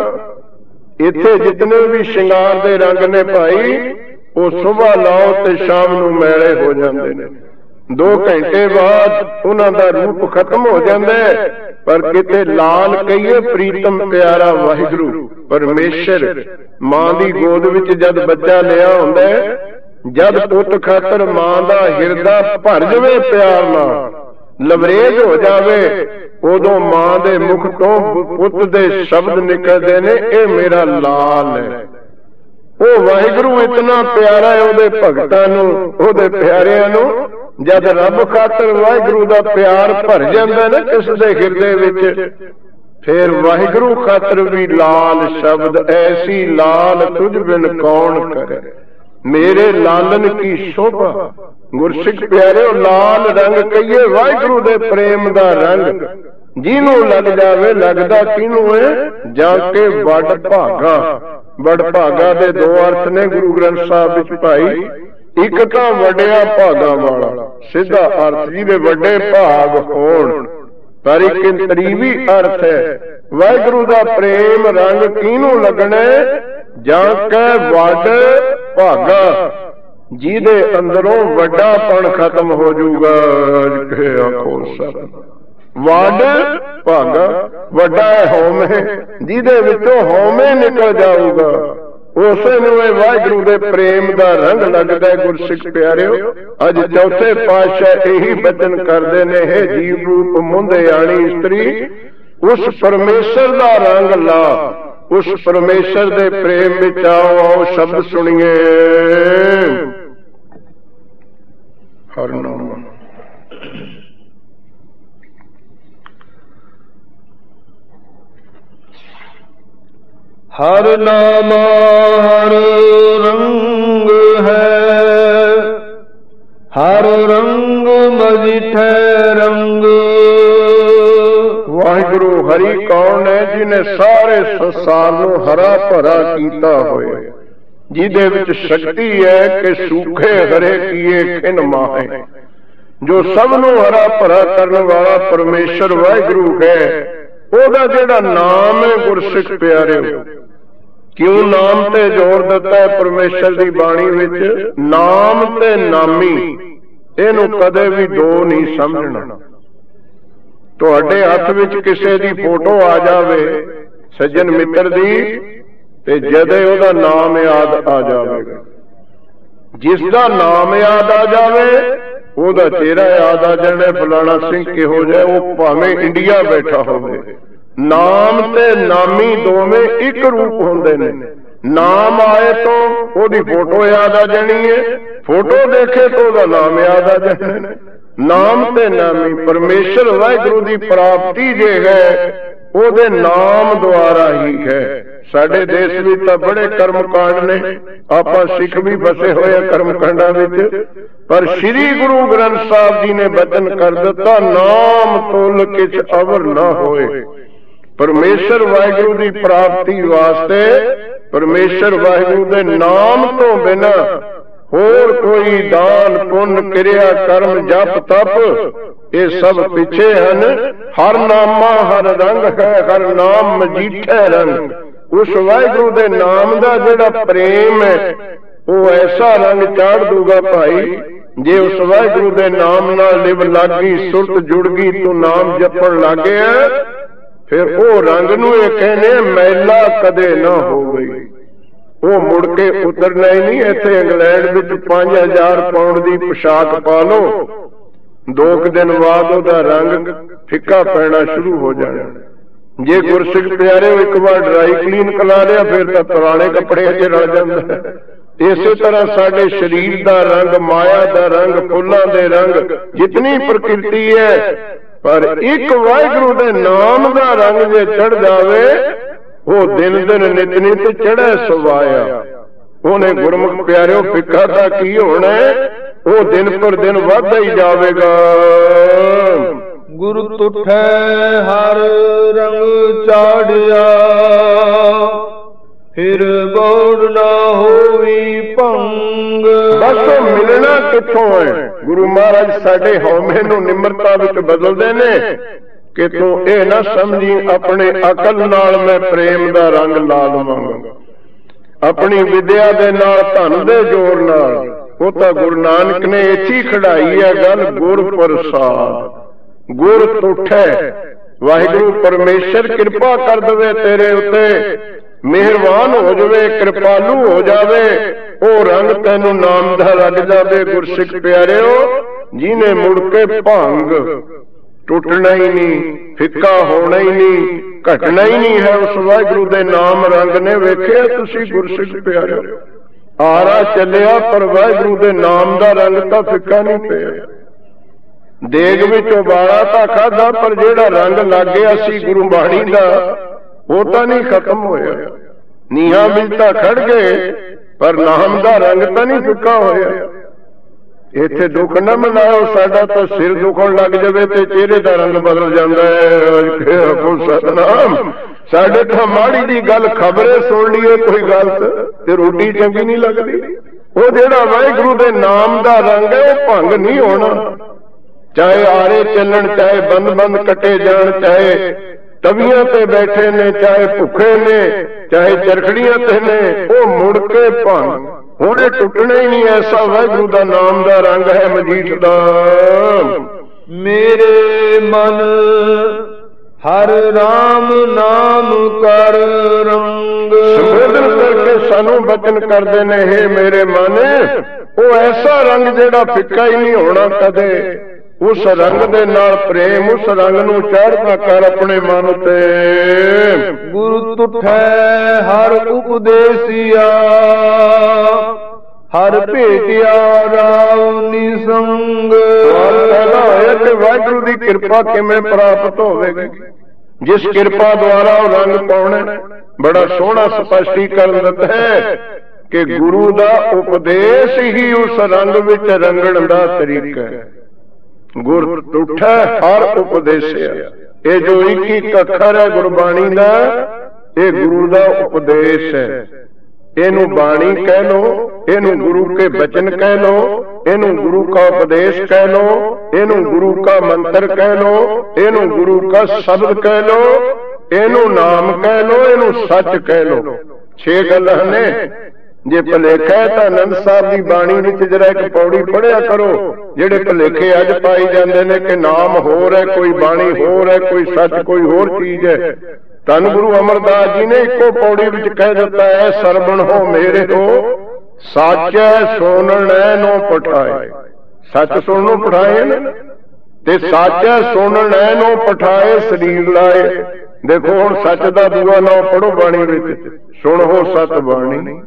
इत्थे जितने भी श्रृंगार दे रंग ने भाई वो सुबह लाओ ते शाम नू मैले हो जाते हैं, दो घंटे बाद उन्हां दा रूप खत्म हो जाता है। पर किते लाल कहिए प्रीतम प्यारा वाहिगुरू परमेश्वर मां दी गोद विच जद बच्चा लिया हुंदा है, जद पुत खातर मां दा हिरदा भर जावे प्यार नाल, लवरेज हो जावे, उदों मां दे मुख तो पुत दे शब्द निकलदे ने, ए मेरा लाल है, ਉਹ ਵਾਹਿਗੁਰੂ ਇਤਨਾ ਪਿਆਰਾ ਹੈ ਉਹਦੇ ਭਗਤਾਂ ਨੂੰ, ਉਹਦੇ ਪਿਆਰਿਆਂ ਨੂੰ। ਜਦ ਰੱਬ ਖਾਤਰ ਵਾਹਿਗੁਰੂ ਦਾ ਪਿਆਰ ਭਰ ਜਾਂਦਾ ਨਾ ਕਿਸ ਦੇ ਹਿਰਦੇ ਵਿੱਚ, ਫੇਰ ਵਾਹਿਗੁਰੂ ਖਾਤਰ ਵੀ ਲਾਲ ਸ਼ਬਦ, ਐਸੀ ਲਾਲ ਤੁਝ ਬਿਨ ਕੌਣ ਕਰੇ, ਮੇਰੇ ਲਾਲਨ ਕੀ ਸ਼ੋਭਾ। ਗੁਰਸਿੱਖ ਪਿਆਰਿਓ, ਲਾਲ ਰੰਗ ਕਹੀਏ ਵਾਹਿਗੁਰੂ ਦੇ ਪ੍ਰੇਮ ਦਾ ਰੰਗ। ਜਿਹਨੂੰ ਲੱਗ ਜਾਵੇ, ਲੱਗਦਾ ਕਿਹਨੂੰ ਹੈ? ਜਾ ਕੇ ਵੱਡ ਭਾਗਾ। ਵੱਡ ਭਾਗਾ ਦੇ ਦੋ ਅਰਥ ਨੇ ਗੁਰੂ ਗ੍ਰੰਥ ਸਾਹਿਬ ਵਿੱਚ ਭਾਈ। ਇੱਕ ਤਾਂ ਵੱਡਿਆ ਭਾਗਾ ਵਾਲਾ ਸਿੱਧਾ ਅਰਥ, ਜਿਹਦੇ ਵੱਡੇ ਭਾਗ ਹੋਣ। ਪਰ ਇੱਕ ਤਰੀਵੀ ਅਰਥ ਹੈ, ਵਾਹਿਗੁਰੂ ਦਾ ਪ੍ਰੇਮ ਰੰਗ ਕਿਹਨੂੰ ਲੱਗਣਾ? ਜਾਂ ਕੇ ਵੱਡ ਭਾਗਾ, ਜਿਹਦੇ ਅੰਦਰੋਂ ਵੱਡਾਪਣ ਖਤਮ ਹੋ ਜਾਊਗਾ। ਆਖੋ ਸਭ ਵੱਡ ਭਾਗਾ, ਵੱਡਾ ਹਉਮੈ, ਜਿਹਦੇ ਵਿੱਚੋਂ ਹਉਮੈ ਨਿਕਲ ਜਾਊਗਾ, ਉਸੇ ਨੂੰ ਇਹ ਵਾਹਿਗੁਰੂ ਦੇ ਪ੍ਰੇਮ ਦਾ ਰੰਗ ਲੱਗਦਾ। ਗੁਰਸਿੱਖ ਪਿਆਰਿਓ, ਅੱਜ ਚੌਥੇ ਪਾਤਸ਼ਾਹ ਇਹੀ ਬਚਨ ਕਰਦੇ ਨੇ, ਹੈ ਜੀਵ ਰੂਪ ਮੁੰਦੇ ਆਣੀ ਇਸਤਰੀ, ਉਸ ਪਰਮੇਸ਼ਰ ਦਾ ਰੰਗ ਲਾ, ਉਸ ਪਰਮੇਸ਼ਰ ਦੇ ਪ੍ਰੇਮ ਵਿੱਚ ਆਓ। ਆਓ ਸ਼ਬਦ ਸੁਣੀਏ। ਹਰਿ ਨਾਮ। ਹਰ ਨਾਮ ਹਰ ਰੰਗ ਹੈ, ਹਰ ਰੰਗ ਮਜਿਠੈ ਰੰਗ। ਵਾਹਿਗੁਰੂ ਹਰੀ ਕੌਣ ਹੈ? ਜਿਹਨੇ ਸਾਰੇ ਸੰਸਾਰ ਨੂੰ ਹਰਾ ਭਰਾ ਕੀਤਾ ਹੋਇਆ, ਜਿਹਦੇ ਵਿੱਚ ਸ਼ਕਤੀ ਹੈ ਕਿ ਸੂਖੇ ਹਰੇ ਕੀਏ ਖਿਨ ਮਾਹੇ। ਜੋ ਸਭ ਨੂੰ ਹਰਾ ਭਰਾ ਕਰਨ ਵਾਲਾ ਪਰਮੇਸ਼ਰ ਵਾਹਿਗੁਰੂ ਹੈ, ਉਹਦਾ ਜਿਹੜਾ ਨਾਮ ਹੈ ਗੁਰਸਿੱਖ ਪਿਆਰਿਓ, ਕਿਉਂ ਨਾਮ ਤੇ ਜ਼ੋਰ ਦਿੱਤਾ ਹੈ ਪਰਮੇਸ਼ਰ ਦੀ ਬਾਣੀ ਵਿੱਚ? ਨਾਮ ਤੇ ਨਾਮੀ, ਇਹਨੂੰ ਕਦੇ ਵੀ ਦੋ ਨਹੀਂ ਸਮਝਣਾ। ਤੁਹਾਡੇ ਹੱਥ ਵਿੱਚ ਕਿਸੇ ਦੀ ਫੋਟੋ ਆ ਜਾਵੇ ਸੱਜਣ ਮਿੱਤਰ ਦੀ, ਤੇ ਜਦੇ ਉਹਦਾ ਨਾਮ ਯਾਦ ਆ ਜਾਵੇਗਾ। ਜਿਸ ਦਾ ਨਾਮ ਯਾਦ ਆ ਜਾਵੇ ਉਹਦਾ ਚਿਹਰਾ ਯਾਦ ਆ ਜਾਣਾ। ਫਲਾਣਾ ਸਿੰਘ ਕਿਹੋ ਜਿਹਾ, ਉਹ ਭਾਵੇਂ ਇੰਡੀਆ ਬੈਠਾ ਹੋਵੇ। ਨਾਮ ਤੇ ਨਾਮੀ ਦੋਵੇਂ ਇੱਕ ਰੂਪ ਹੁੰਦੇ ਨੇ। ਨਾਮ ਆਏ ਤੋਂ ਉਹਦੀ ਫੋਟੋ ਯਾਦ ਆ ਜਾਣੀ ਹੈ, ਫੋਟੋ ਦੇਖੇ ਤੋਂ ਉਹਦਾ ਨਾਮ ਯਾਦ ਆ ਜਾਣਾ। ਨਾਮ ਤੇ ਨਾਮੀ ਪਰਮੇਸ਼ਰ ਵਾਹਿਗੁਰੂ ਦੀ ਪ੍ਰਾਪਤੀ ਜੇ ਹੈ, ਉਹਦੇ ਨਾਮ ਦੁਆਰਾ ਹੀ ਹੈ। ਸਾਡੇ ਦੇਸ਼ ਵਿੱਚ ਤਾਂ ਬੜੇ ਕਰਮ ਕਾਂਡ ਨੇ, ਆਪਾਂ ਸਿੱਖ ਵੀ ਫਸੇ ਹੋਏ ਕਰਮ ਕਾਂਡਾਂ ਵਿੱਚ। ਪਰ ਸ੍ਰੀ ਗੁਰੂ ਗ੍ਰੰਥ ਸਾਹਿਬ ਜੀ ਨੇ ਬਚਨ ਕਰ ਦਿੱਤਾ, ਨਾਮ ਤੁਲ ਕਿਛ ਅਵਰ ਨਾ ਹੋਏ। ਪਰਮੇਸ਼ਰ ਵਾਹਿਗੁਰੂ ਦੀ ਪ੍ਰਾਪਤੀ ਵਾਸਤੇ ਪਰਮੇਸ਼ਰ ਵਾਹਿਗੁਰੂ ਦੇ ਨਾਮ ਤੋਂ ਬਿਨਾਂ ਹੋਰ ਕੋਈ ਦਾਨ ਪੁੰਨ ਕਿਰਿਆ ਕਰਮ ਜਪ ਤਪ ਇਹ ਸਭ ਪਿੱਛੇ ਹਨ। ਹਰ ਨਾਮਾ ਹਰ ਰੰਗ ਹੈ, ਹਰ ਨਾਮ ਮਜੀਠੈ ਰੰਗ। ਉਸ ਵਾਹਿਗੁਰੂ ਦੇ ਨਾਮ ਦਾ ਜਿਹੜਾ ਪ੍ਰੇਮ ਹੈ ਉਹ ਐਸਾ ਰੰਗ ਚਾੜ ਦੂਗਾ ਭਾਈ। ਜੇ ਉਸ ਵਾਹਿਗੁਰੂ ਦੇ ਨਾਮ ਨਾਲ ਲਿਵ ਲੱਗੀ, ਸੁਰਤ ਜੁੜ ਗਈ, ਤੂੰ ਨਾਮ ਜਪਣ ਲੱਗ ਗਿਆ, ਫਿਰ ਉਹ ਰੰਗ ਨੂੰ ਇਹ ਕਹਿੰਦੇ ਮੈਲਾ ਕਦੇ ਨਾ ਹੋ ਗਈ। ਉਹ ਮੁੜ ਕੇ ਉਤਰਨਾ ਹੀ ਨਹੀਂ। ਇੱਥੇ ਇੰਗਲੈਂਡ ਵਿੱਚ ਪੰਜ ਹਜ਼ਾਰ ਪਾਉਂਡ ਦੀ ਪੋਸ਼ਾਕ ਪਾ ਲਓ, ਦੋ ਕੁ ਦਿਨ ਬਾਅਦ ਉਹਦਾ ਰੰਗ ਫਿੱਕਾ ਪੈਣਾ ਸ਼ੁਰੂ ਹੋ ਜਾਣਾ। ਜੇ ਗੁਰਸਿੱਖ ਪਿਆਰੇ ਇੱਕ ਵਾਰ ਡਰਾਈ ਕਲੀਨ ਕਰਾ ਲਿਆ, ਫਿਰ ਤਾਂ ਪੁਰਾਣੇ ਕੱਪੜੇ ਅਜੇ ਰਲ ਜਾਂਦਾ। ਇਸੇ ਤਰ੍ਹਾਂ ਸਾਡੇ ਸਰੀਰ ਦਾ ਰੰਗ, ਮਾਇਆ ਦਾ ਰੰਗ, ਫੁੱਲਾਂ ਦੇ ਰੰਗ, ਜਿਤਨੀ ਪ੍ਰਕਿਰਤੀ ਹੈ, ਪਰ ਇੱਕ ਵਾਹਿਗੁਰੂ ਦੇ ਨਾਮ ਦਾ ਰੰਗ ਜੇ ਚੜ ਜਾਵੇ, ਉਹ ਦਿਨ ਦਿਨ ਨਿਤ ਨਿਤ ਚੜ੍ਹੈ ਸਵਾਇਆ। ਉਹਨੇ ਗੁਰਮੁਖ ਪਿਆਰਿਓ ਫਿੱਕਾ ਤਾਂ ਕੀ ਹੋਣਾ, ਉਹ ਦਿਨ ਪਰ ਦਿਨ ਵੱਧਦਾ ਹੀ ਜਾਵੇਗਾ। ਗੁਰੂ ਤੁਠੈ ਹਰ ਰੰਗ ਚਾੜਿਆ, ਫਿਰ ਬੋੜ ਨਾ ਹੋਵੀ ਭੰਗ। ਬਸ ਮਿਲਣਾ ਕਿੱਥੋਂ ਹੈ? ਗੁਰੂ ਮਹਾਰਾਜ ਸਾਡੇ ਹਉਮੈ ਨੂੰ ਨਿਮਰਤਾ ਵਿੱਚ ਬਦਲਦੇ ਨੇ ਕਿ ਤੂੰ ਇਹ ਨਾ ਸਮਝੀ ਆਪਣੇ ਅਕਲ ਨਾਲ ਮੈਂ ਪ੍ਰੇਮ ਦਾ ਰੰਗ ਲਾ ਲਵਾਂਗਾ, ਆਪਣੀ ਵਿਦਿਆ ਦੇ ਨਾਲ, ਧਨ ਦੇ ਜ਼ੋਰ ਨਾਲ। ਉਹ ਤਾਂ ਗੁਰੂ ਨਾਨਕ ਨੇ ਇੱਥੇ ਖੜਾਈ ਹੈ ਗੱਲ, ਗੁਰ ਪ੍ਰਸਾਦ। ਗੁਰ ਤੁਠੈ, ਵਾਹਿਗੁਰੂ ਪਰਮੇਸ਼ਰ ਕਿਰਪਾ ਕਰ ਦੇਵੇ ਤੇਰੇ ਉੱਤੇ, ਮਿਹਰਬਾਨ ਹੋ ਜਾਵੇ, ਕਿਰਪਾਲੂ ਹੋ ਜਾਵੇ, ਉਹ ਰੰਗ ਤੈਨੂੰ ਨਾਮ ਦਾ ਲੱਗ ਜਾਵੇ। ਗੁਰਸਿੱਖ ਪਿਆਰਿਓ, ਜਿਹਨੇ ਮੁੜ ਕੇ ਭੰਗ ਟੁੱਟਣਾ ਹੀ ਨਹੀਂ, ਫਿੱਕਾ ਹੋਣਾ ਹੀ ਨਹੀਂ, ਘਟਣਾ ਹੀ ਨਹੀਂ ਹੈ। ਉਸ ਵਾਹਿਗੁਰੂ ਦੇ ਨਾਮ ਰੰਗ ਨੇ ਵੇਖਿਆ ਤੁਸੀਂ ਗੁਰਸਿੱਖ ਪਿਆਰਿਓ, ਆਰਾ ਚੱਲਿਆ ਪਰ ਵਾਹਿਗੁਰੂ ਦੇ ਨਾਮ ਦਾ ਰੰਗ ਤਾਂ ਫਿੱਕਾ ਨਹੀਂ ਪਿਆ। ਦੇਗ ਵਿੱਚ ਉਬਾਲਾ ਤਾਂ ਖਾਧਾ ਪਰ ਜਿਹੜਾ ਰੰਗ ਲੱਗ ਗਿਆ ਸੀ ਗੁਰੂ ਬਾਣੀ ਦਾ ਉਹ ਤਾਂ ਨਹੀਂ ਖਤਮ ਹੋਇਆ। ਨੀਹਾਂ ਵਿੱਚ ਤਾਂ ਖੜ ਗਏ ਪਰ ਨਾਮ ਦਾ ਰੰਗ ਤਾਂ ਨਹੀਂ ਫਿੱਕਾ ਹੋਇਆ। ਇੱਥੇ ਦੁੱਖ ਨਾ ਮਨਾਓ, ਸਾਡਾ ਤਾਂ ਸਿਰ ਦੁਖਣ ਲੱਗ ਜਾਵੇ ਤੇ ਚਿਹਰੇ ਦਾ ਰੰਗ ਬਦਲ ਜਾਂਦਾ ਹੈ। ਸਤਨਾਮ, ਸਾਡੇ ਤਾਂ ਮਾੜੀ ਦੀ ਗੱਲ ਖਬਰੇ ਸੁਣ ਲਈਏ ਕੋਈ ਗਲਤ ਤੇ ਰੋਟੀ ਚੰਗੀ ਨਹੀਂ ਲੱਗਦੀ। ਉਹ ਜਿਹੜਾ ਵਾਹਿਗੁਰੂ ਦੇ ਨਾਮ ਦਾ ਰੰਗ ਹੈ ਉਹ ਭੰਗ ਨਹੀਂ ਹੋਣਾ। ਚਾਹੇ ਆਰੇ ਚੱਲਣ, ਚਾਹੇ ਬੰਦ ਬੰਦ ਕੱਟੇ ਜਾਣ, ਚਾਹੇ ਤਵੀਆਂ ਤੇ ਬੈਠੇ ਨੇ, ਚਾਹੇ ਭੁੱਖੇ ਨੇ, ਚਾਹੇ ਚਰਖੜੀਆਂ ਤੇ ਨੇ, ਉਹ ਮੁੜ ਕੇ ਭੰਗ ਹੋਣੇ ਟੁੱਟਣੇ ਹੀ ਨਹੀਂ। ਐਸਾ ਵਾਹਿਗੁਰੂ ਦਾ ਨਾਮ ਦਾ ਰੰਗ ਹੈ ਮਜੀਠ ਦਾ। ਮੇਰੇ ਮਨ ਹਰ ਰਾਮ ਨਾਮ ਕਰ ਰੰਗ। ਸੰਬੋਧਨ ਕਰਕੇ ਸਾਨੂੰ ਬਚਨ ਕਰਦੇ ਨੇ, ਹੇ ਮੇਰੇ ਮਨ, ਉਹ ਐਸਾ ਰੰਗ ਜਿਹੜਾ ਫਿੱਕਾ ਹੀ ਨਹੀਂ ਹੋਣਾ ਕਦੇ। ਉਸ ਰੰਗ ਦੇ ਨਾਲ ਪ੍ਰੇਮ, ਉਸ ਰੰਗ ਨੂੰ ਚਾੜ੍ਹਦਾ ਕਰ ਆਪਣੇ ਮਨ ਤੇ। ਗੁਰੂ ਤੁਠੈ ਹਰ ਉਪਦੇਸਿਆ, ਹਰ ਭੇਟਿਆ ਰਾਮ ਨਿਸੰਗ। ਪਹਿਲਾ ਹੋਇਆ ਕਿ ਵਾਹਿਗੁਰੂ ਦੀ ਕਿਰਪਾ ਕਿਵੇਂ ਪ੍ਰਾਪਤ ਹੋਵੇਗੀ। ਜਿਸ ਕਿਰਪਾ ਦੁਆਰਾ ਉਹ ਰੰਗ ਪਾਉਣਾ, ਬੜਾ ਸੋਹਣਾ ਸਪਸ਼ਟੀਕਰਨ ਦਿੱਤਾ ਹੈ ਕਿ ਗੁਰੂ ਦਾ ਉਪਦੇਸ਼ ਹੀ ਉਸ ਰੰਗ ਵਿੱਚ ਰੰਗਣ ਦਾ ਤਰੀਕਾ ਹੈ। ਗੁਰ ਤੁਠੈ ਹਰ ਉਪਦੇਸਿਆ, ਇਹ ਜੋ ਇੱਕ ਇੱਕ ਅੱਖਰ ਹੈ ਗੁਰਬਾਣੀ ਦਾ, ਇਹ ਗੁਰੂ ਦਾ ਉਪਦੇਸ਼ ਹੈ। ਇਹਨੂੰ ਬਾਣੀ ਕਹਿ ਲੋ, ਇਹਨੂੰ ਗੁਰੂ ਕੇ ਬਚਨ ਕਹਿ ਲੋ, ਇਹਨੂੰ ਗੁਰੂ ਕਾ ਉਪਦੇਸ਼ ਕਹਿ ਲੋ, ਇਹਨੂੰ ਗੁਰੂ ਕਾ ਮੰਤਰ ਕਹਿ ਲੋ, ਇਹਨੂੰ ਗੁਰੂ ਕਾ ਸ਼ਬਦ ਕਹਿ ਲੋ, ਇਹਨੂੰ ਨਾਮ ਕਹਿ ਲੋ, ਇਹਨੂੰ ਸੱਚ ਕਹਿ ਲੋ। ਛੇ ਗੱਲਾਂ ਨੇ। ਜੇ ਭੁਲੇਖਾ ਤਾਂ ਆਨੰਦ ਸਾਹਿਬ ਦੀ ਬਾਣੀ ਵਿੱਚ ਜਰਾ ਇੱਕ ਪੌੜੀ ਪੜ੍ਹਿਆ ਕਰੋ। ਜਿਹੜੇ ਭੁਲੇਖੇ ਅੱਜ ਪਾਈ ਜਾਂਦੇ ਨੇ ਕਿ ਨਾਮ ਹੋਰ ਹੈ, ਕੋਈ ਬਾਣੀ ਹੋਰ ਹੈ, ਕੋਈ ਸੱਚ ਕੋਈ ਹੋਰ ਚੀਜ਼ ਹੈ। ਧੰਨ ਗੁਰੂ ਅਮਰਦਾਸ ਜੀ ਨੇ ਇੱਕੋ ਪੌੜੀ ਵਿੱਚ ਕਹਿ ਦਿੱਤਾ ਹੈ, ਸਰਵਣ ਹੋ ਮੇਰੇ ਹੋ ਸਾਚੈ ਸੁਣਨੈ ਨੋ ਪਠਾਏ। ਸੱਚ ਸੁਣਨ ਨੂੰ ਪਠਾਏ ਨੇ ਤੇ ਸਾਚੈ ਸੁਣਨੈ ਨੋ ਪਠਾਏ ਸਰੀਰ ਲਾਏ। ਦੇਖੋ ਹੁਣ ਸੱਚ ਦਾ ਦੂਆ ਨਾਮ ਪੜੋ ਬਾਣੀ ਵਿੱਚ, ਸੁਣੋ ਸਤ ਬਾਣੀ।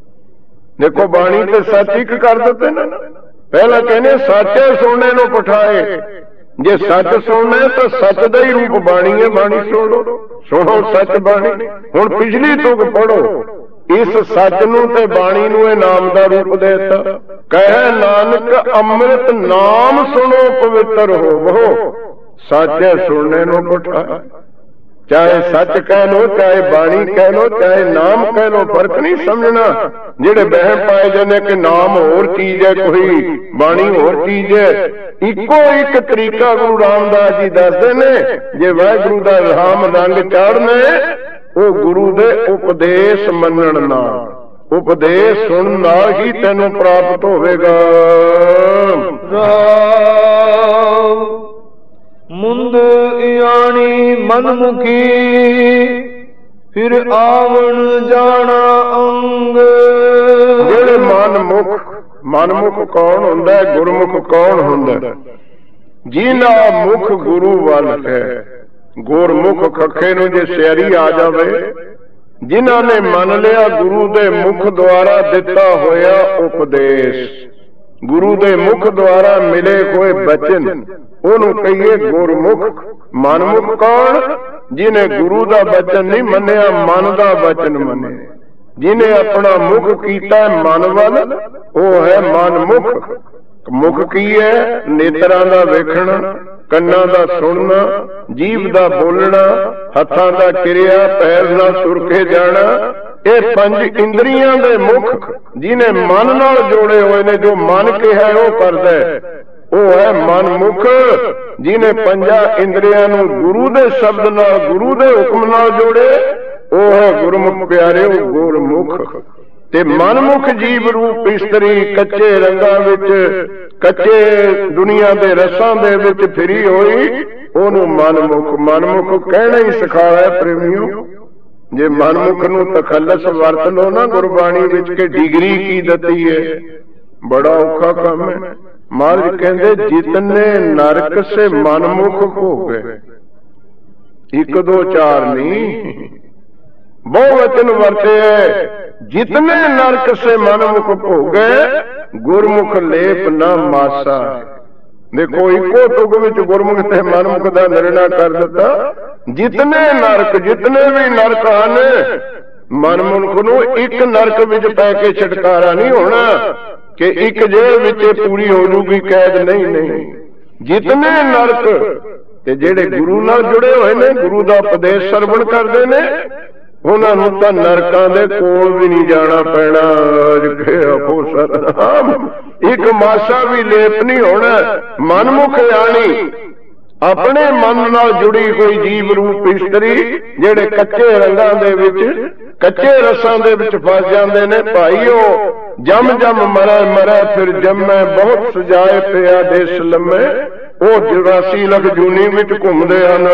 ਦੇਖੋ ਬਾਣੀ ਤੇ ਸੱਚ ਇੱਕ ਕਰ ਦਿੱਤੇ ਨਾ। ਪਹਿਲਾਂ ਕਹਿੰਦੇ ਸਾਚੇ ਸੁਣਨੇ ਨੂੰ ਪਠਾਏ। ਜੇ ਸੱਚ ਸੁਣਨਾ ਤਾਂ ਸੱਚ ਦਾ ਹੀ ਰੂਪ ਬਾਣੀ ਹੈ, ਬਾਣੀ ਸੁਣੋ, ਸੁਣੋ ਸੱਚ ਬਾਣੀ। ਹੁਣ ਪਿਛਲੀ ਤੁਕ ਪੜੋ, ਇਸ ਸੱਚ ਨੂੰ ਤੇ ਬਾਣੀ ਨੂੰ ਇਹ ਨਾਮ ਦਾ ਰੂਪ ਦੇ ਦਿੱਤਾ। ਕਹੇ ਨਾਨਕ ਅੰਮ੍ਰਿਤ ਨਾਮ ਸੁਣੋ ਪਵਿੱਤਰ ਹੋਵੋ, ਸਾਚੇ ਸੁਣਨੇ ਨੂੰ ਪਠਾਏ। ਚਾਹੇ ਸੱਚ ਕਹਿ ਲੋ, ਚਾਹੇ ਬਾਣੀ ਕਹਿ ਲੋ, ਚਾਹੇ ਨਾਮ ਕਹਿ ਲੋ, ਫਰਕ ਨਹੀਂ ਸਮਝਣਾ। ਜਿਹੜੇ ਵਹਿਮ ਪਾਏ ਜਾਂਦੇ ਕਿ ਨਾਮ ਹੋਰ ਚੀਜ਼ ਹੈ, ਕੋਈ ਬਾਣੀ ਹੋਰ ਚੀਜ਼ ਹੈ। ਇੱਕੋ ਇੱਕ ਤਰੀਕਾ ਗੁਰੂ ਰਾਮਦਾਸ ਜੀ ਦੱਸਦੇ ਨੇ। ਜੇ ਵਾਹਿਗੁਰੂ ਦਾ ਰਾਮ ਰੰਗ ਚਾੜਨਾ ਉਹ ਗੁਰੂ ਦੇ ਉਪਦੇਸ਼ ਮੰਨਣ ਨਾਲ, ਉਪਦੇਸ਼ ਸੁਣਨ ਨਾਲ ਹੀ ਤੈਨੂੰ ਪ੍ਰਾਪਤ ਹੋਵੇਗਾ। ਮੁੰਦ ਇਆਣੀ ਮਨਮੁਖੀ, ਫਿਰ ਆਵਣ ਜਾਣਾ ਅੰਗ। ਜਿਹੜੇ ਮਨਮੁਖ, ਮਨਮੁਖ ਕੌਣ ਹੁੰਦਾ ਹੈ? ਗੁਰਮੁਖ ਕੌਣ ਹੁੰਦਾ? ਜਿਨ੍ਹਾਂ ਮੁਖ ਗੁਰੂ ਵੱਲ ਹੈ। ਗੁਰਮੁਖ ਖੱਖੇ ਨੂੰ ਜੇ ਸਿਆਰੀ ਆ ਜਾਵੇ, ਜਿਨ੍ਹਾਂ ਨੇ ਮੰਨ ਲਿਆ ਗੁਰੂ ਦੇ ਮੁਖ ਦੁਆਰਾ ਦਿੱਤਾ ਹੋਇਆ ਉਪਦੇਸ਼, ਗੁਰੂ ਦੇ ਮੁਖ ਦੁਆਰਾ ਮਿਲੇ ਹੋਏ ਬਚਨ, ਉਹਨੂੰ ਕਹੀਏ ਗੁਰਮੁਖ। ਮਨਮੁਖ ਕੌਣ? ਜਿਹਨੇ ਗੁਰੂ ਦਾ ਬਚਨ ਨਹੀਂ ਮੰਨਿਆ, ਮਨ ਦਾ ਬਚਨ ਮੰਨਿਆ। ਜਿਹਨੇ ਆਪਣਾ ਮੁਖ ਕੀਤਾ ਮਨ ਵੱਲ, ਉਹ ਹੈ ਮਨਮੁਖ। ਮੁਖ ਕੀ ਹੈ? ਨੇਤਰਾਂ ਦਾ ਵੇਖਣਾ, ਕੰਨਾਂ ਦਾ ਸੁਣਨਾ, ਜੀਭ ਦਾ ਬੋਲਣਾ, ਹੱਥਾਂ ਦਾ ਕਿਰਿਆ, ਪੈਰ ਨਾਲ ਤੁਰ ਕੇ ਜਾਣਾ। ਇਹ ਪੰਜ ਇੰਦਰੀਆਂ ਦੇ ਮੁਖ ਜਿਹਨੇ ਮਨ ਨਾਲ ਜੋੜੇ ਹੋਏ ਨੇ। ਜੋ ਮਨ ਕਿਹਾ ਉਹ ਕਰਦਾ, ਉਹ ਹੈ ਮਨਮੁਖ। ਜਿਹਨੇ ਪੰਜਾਂ ਇੰਦਰੀਆਂ ਨੂੰ ਗੁਰੂ ਦੇ ਸ਼ਬਦ ਨਾਲ, ਗੁਰੂ ਦੇ ਹੁਕਮ ਨਾਲ ਜੋੜੇ, ਉਹ ਹੈ ਗੁਰਮੁਖ ਪਿਆਰਿਓ, ਗੁਰਮੁਖ। ਤੇ ਮਨਮੁਖ ਜੀਵ ਰੂਪ ਇਸਤਰੀ ਕੱਚੇ ਰੰਗਾਂ ਵਿੱਚ, ਕੱਚੇ ਦੁਨੀਆ ਦੇ ਰਸਾਂ ਦੇ ਵਿੱਚ ਫਿਰੀ ਹੋਈ, ਉਹਨੂੰ ਮਨਮੁਖ। ਮਨਮੁਖ ਕਹਿਣਾ ਹੀ ਸਿਖਾਇਆ ਪ੍ਰੇਮੀਓ। ਜੇ ਮਨਮੁਖ ਨੂੰ ਤਖੱਲਸ ਵਰਤ ਲੋ ਨਾ ਗੁਰਬਾਣੀ ਵਿੱਚ ਕਿ ਡਿਗਰੀ ਕੀ ਦਿੱਤੀ ਹੈ, ਬੜਾ ਔਖਾ ਕੰਮ ਹੈ। महाराज कहते जितने नरक से मनमुख भोगे, एक दो चार नहीं, बहुवचन वर्ते है। जितने नरक से मनमुख भोगे, गुरमुख लेप न मासा। देखो इको तुग विच गुरमुख ते मनमुख दा निर्णय कर दिता। जितने नरक, जितने भी नरक हैं, मनमुख नूं एक नरक विच पै के छुटकारा नहीं होना कि एक जेल विच पूरी हो जूगी कैद, नहीं नहीं। जितने नरक ते जेड़े गुरु नाल जुड़े हुए ने, गुरु दा उपदेश सरवण करदे ने, उन्हां नूं तां नरकां दे कोल भी नहीं जाना पैना। एक मासा भी लेप नहीं होना। मनमुख यानी अपने मन नाल जुड़ी कोई जीव रूप इस्तरी, जेड़े कच्चे रंगां दे विच, कच्चे रसां दे विच फस जांदे ने। भाईओ जम जम मरै मरै फिर जमै, बहुत सजाए पिया देश लम्मे। ਉਹ ਚੁਰਾਸੀ ਲੱਖ ਜੂਨੀ ਵਿੱਚ ਘੁੰਮਦੇ ਹਨ।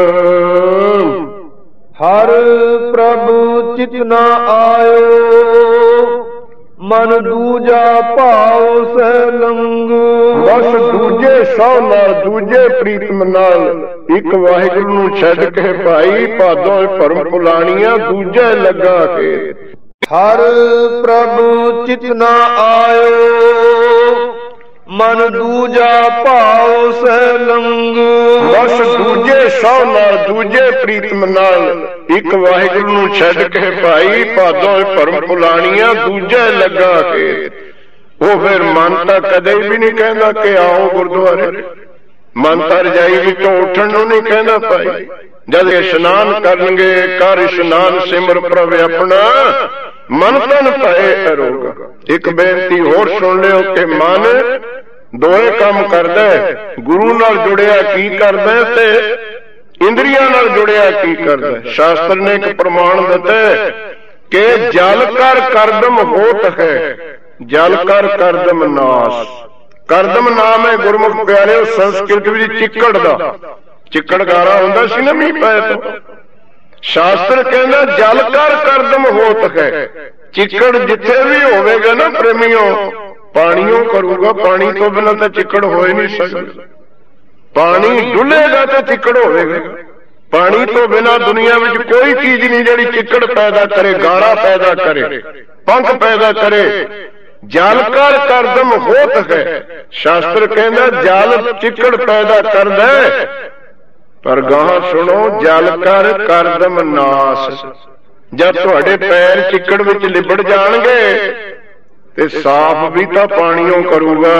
ਹਰ ਪ੍ਰਭ ਚਿਤ ਨਾ ਆਇਓ, ਮਨ ਦੂਜਾ ਭਾਵ ਸਹਿ ਲੰਗ। ਬਸ ਦੂਜੇ ਸੌ ਨਾਲ, ਦੂਜੇ ਪ੍ਰੀਤਮ ਨਾਲ ਇੱਕ ਵਾਹਿਗੁਰੂ ਨੂੰ ਛੱਡ ਕੇ ਭਾਈ ਭਾਦੋਂ ਭਰਮ ਭੁਲਾਣੀਆਂ ਦੂਜੇ ਲੱਗਾ ਕੇ। ਹਰ ਪ੍ਰਭ ਚਿਤ ਨਾ ਆਇਓ, ਮਨ ਦੂਜਾ ਭਾਵ ਸਹਿ ਲੰਗ। ਬਸ ਦੂਜੇ ਸੌ ਨਾਲ, ਦੂਜੇ ਪ੍ਰੀਤਮ ਨਾਲ ਇੱਕ ਵਾਹਿਗੁਰੂ ਨੂੰ ਛੱਡ ਕੇ ਭਾਈ ਭਾਦੋਂ ਭਰਮ ਭੁਲਾਣੀਆਂ ਦੂਜੇ ਲੱਗਾ ਕੇ। ਉਹ ਫਿਰ ਮਨ ਤਾਂ ਕਦੇ ਵੀ ਨਹੀਂ ਕਹਿੰਦਾ ਕਿ ਆਓ ਗੁਰਦੁਆਰੇ, ਮਨ ਤਾਂ ਰਜਾਈ ਵਿੱਚੋਂ ਉੱਠਣ ਨੂੰ ਨਹੀਂ ਕਹਿੰਦਾ ਭਾਈ। ਜਦ ਇਸ਼ਨਾਨ ਕਰਨਗੇ, ਕਰ ਇਸ਼ਨਾਨ ਸਿਮਰ ਪ੍ਰਭ ਆਪਣਾ, ਮਨ ਤਨ ਭਏ ਅਰੋਗਾ। ਇੱਕ ਬੇਨਤੀ ਹੋਰ ਸੁਣ ਲਿਓ ਕਿ ਮਨ ਦੋਏ ਕੰਮ ਕਰਦਾ, ਗੁਰੂ ਨਾਲ ਜੁੜਿਆ ਕੀ ਕਰਦਾ ਤੇ ਇੰਦਰੀਆਂ ਨਾਲ ਜੁੜਿਆ ਕੀ ਕਰਦਾ। ਸ਼ਾਸਤਰ ਨੇ ਇੱਕ ਪ੍ਰਮਾਣ ਦਿੱਤਾ ਕਿ ਜਲ ਕਰ ਕਰਦਮ ਹੋਤ ਹੈ, ਜਲ ਕਰ ਕਰਦਮ ਨਾਸ। ਕਰਦਮ ਨਾਮ ਹੈ ਗੁਰਮੁਖ ਪਿਆਰਿਓ ਸੰਸਕ੍ਰਿਤ ਵਿੱਚ ਚਿੱਕੜ ਦਾ। ਚਿੱਕੜ ਗਾਰਾ ਹੁੰਦਾ ਸੀ ਨਾ ਮੀਂਹ ਪਏ ਤੋਂ। ਸ਼ਾਸਤਰ ਕਹਿੰਦਾ ਜਲ ਕਰ ਕਰਦਮ ਹੋਤ ਹੈ। ਚਿੱਕੜ ਜਿੱਥੇ ਵੀ ਹੋਵੇਗਾ ਨਾ ਪ੍ਰੇਮੀਓ, ਪਾਣੀਓ ਕਰੂਗਾ। ਪਾਣੀ ਤੋਂ ਬਿਨਾਂ ਤਾਂ ਚਿੱਕੜ ਹੋ ਹੀ ਨਹੀਂ ਸਕਦਾ। ਪਾਣੀ ਡੁੱਲੇਗਾ ਤਾਂ ਚਿੱਕੜ ਹੋਵੇਗਾ। ਪਾਣੀ ਤੋਂ ਬਿਨਾਂ ਦੁਨੀਆ ਵਿੱਚ ਕੋਈ ਚੀਜ਼ ਨਹੀਂ ਜਿਹੜੀ ਚਿੱਕੜ ਪੈਦਾ ਕਰੇ, ਗਾਰਾ ਪੈਦਾ ਕਰੇ, ਪੰਖ ਪੈਦਾ ਕਰੇ। ਜਲ ਕਰ ਕਰਦਮ ਹੋਤ ਹੈ। ਸ਼ਾਸਤਰ ਕਹਿੰਦਾ ਜਲ ਚਿੱਕੜ ਪੈਦਾ ਕਰਦਾ, ਪਰ ਗਾਹਾਂ ਸੁਣੋ ਜਲ ਕਰ ਕਰਦਮ ਨਾਸ। ਜਦ ਤੁਹਾਡੇ ਪੈਰ ਚਿੱਕੜ ਵਿੱਚ ਲਿਬੜ ਜਾਣਗੇ ਤੇ ਸਾਫ਼ ਵੀ ਤਾਂ ਪਾਣੀਓ ਕਰੂਗਾ।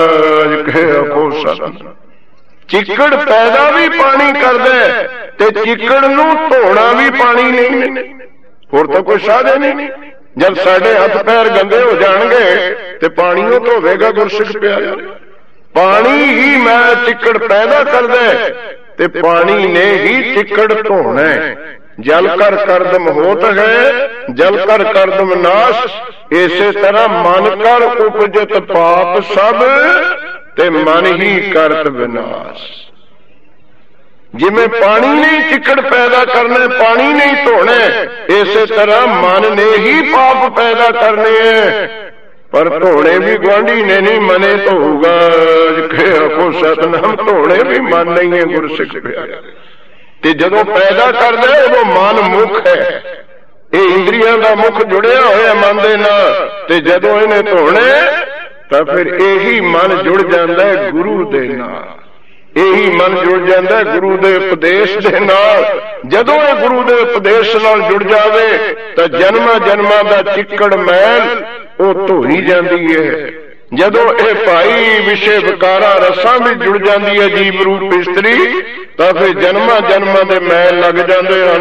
ਚਿੱਕੜ ਪੈਦਾ ਵੀ ਪਾਣੀ ਕਰਦਾ ਤੇ ਚਿੱਕੜ ਨੂੰ ਧੋਣਾ ਵੀ ਪਾਣੀ ਨਹੀਂ, ਹੋਰ ਤਾਂ ਕੋਈ ਸਾਧਨ ਨਹੀਂ। ਜਦ ਸਾਡੇ ਹੱਥ ਪੈਰ ਗੰਦੇ ਹੋ ਜਾਣਗੇ ਤੇ ਪਾਣੀਓ ਧੋਵੇਗਾ ਗੁਰਸਿੱਖ ਪਿਆਰਿਆ। ਪਾਣੀ ਹੀ ਮੈਂ ਚਿੱਕੜ ਪੈਦਾ ਕਰਦਾ ਤੇ ਪਾਣੀ ਨੇ ਹੀ ਚਿੱਕੜ ਧੋਣਾ। ਜਲ ਕਰ ਕਰਦਮ ਹੋਤ ਹੈ, ਜਲ ਕਰ ਕਰਦਮ ਨਾਸ। ਇਸੇ ਤਰ੍ਹਾਂ ਮਨ ਕਰ ਉਪਜਤ ਪਾਪ ਸਭ, ਤੇ ਮਨ ਹੀ ਕਰਤ ਵਿਨਾਸ਼। ਜਿਵੇਂ ਪਾਣੀ ਨੇ ਚਿੱਕੜ ਪੈਦਾ ਕਰਨਾ, ਪਾਣੀ ਨਹੀਂ ਧੋਣਾ, ਇਸੇ ਤਰ੍ਹਾਂ ਮਨ ਨੇ ਹੀ ਪਾਪ ਪੈਦਾ ਕਰਨੇ ਹੈ। ਪਰ ਧੋਣੇ ਵੀ ਗੁਆਂਢੀ ਨੇ ਨਹੀਂ, ਮਨੇ ਧੋਊਗਾ। ਆਖੋ ਸਤਿਨਾਮ, ਧੋਣੇ ਵੀ ਮਨ ਨਹੀਂ ਹੈ ਗੁਰਸਿੱਖ ਪਿਆਰਿਆ। ਤੇ ਜਦੋਂ ਪੈਦਾ ਕਰਦਾ ਉਦੋਂ ਮਨ ਮੁੱਖ ਹੈ। ਇਹ ਇੰਦਰੀਆਂ ਦਾ ਮੁੱਖ ਜੁੜਿਆ ਹੋਇਆ ਮਨ ਦੇ ਨਾਲ, ਤੇ ਜਦੋਂ ਇਹਨੇ ਧੋਣੇ ਤਾਂ ਫਿਰ ਇਹੀ ਮਨ ਜੁੜ ਜਾਂਦਾ ਹੈ ਗੁਰੂ ਦੇ ਨਾਲ। ਇਹੀ ਮਨ ਜੁੜ ਜਾਂਦਾ ਗੁਰੂ ਦੇ ਉਪਦੇਸ਼ ਦੇ ਨਾਲ। ਜਦੋਂ ਇਹ ਗੁਰੂ ਦੇ ਉਪਦੇਸ਼ ਨਾਲ ਜੁੜ ਜਾਵੇ ਤਾਂ ਜਨਮਾਂ ਜਨਮਾਂ ਦਾ ਚਿੱਕੜ ਮੈਲ ਉਹ ਧੋਈ ਜਾਂਦੀ ਹੈ। ਜਦੋਂ ਇਹ ਭਾਈ ਵਿਸ਼ੇ ਵਿਕਾਰਾਂ ਰਸਾਂ ਵਿੱਚ ਜੁੜ ਜਾਂਦੀ ਹੈ ਜੀਵ ਰੂਪ ਇਸਤਰੀ, ਤਾਂ ਫਿਰ ਜਨਮਾਂ ਜਨਮਾਂ ਦੇ ਮੈਲ ਲੱਗ ਜਾਂਦੇ ਹਨ।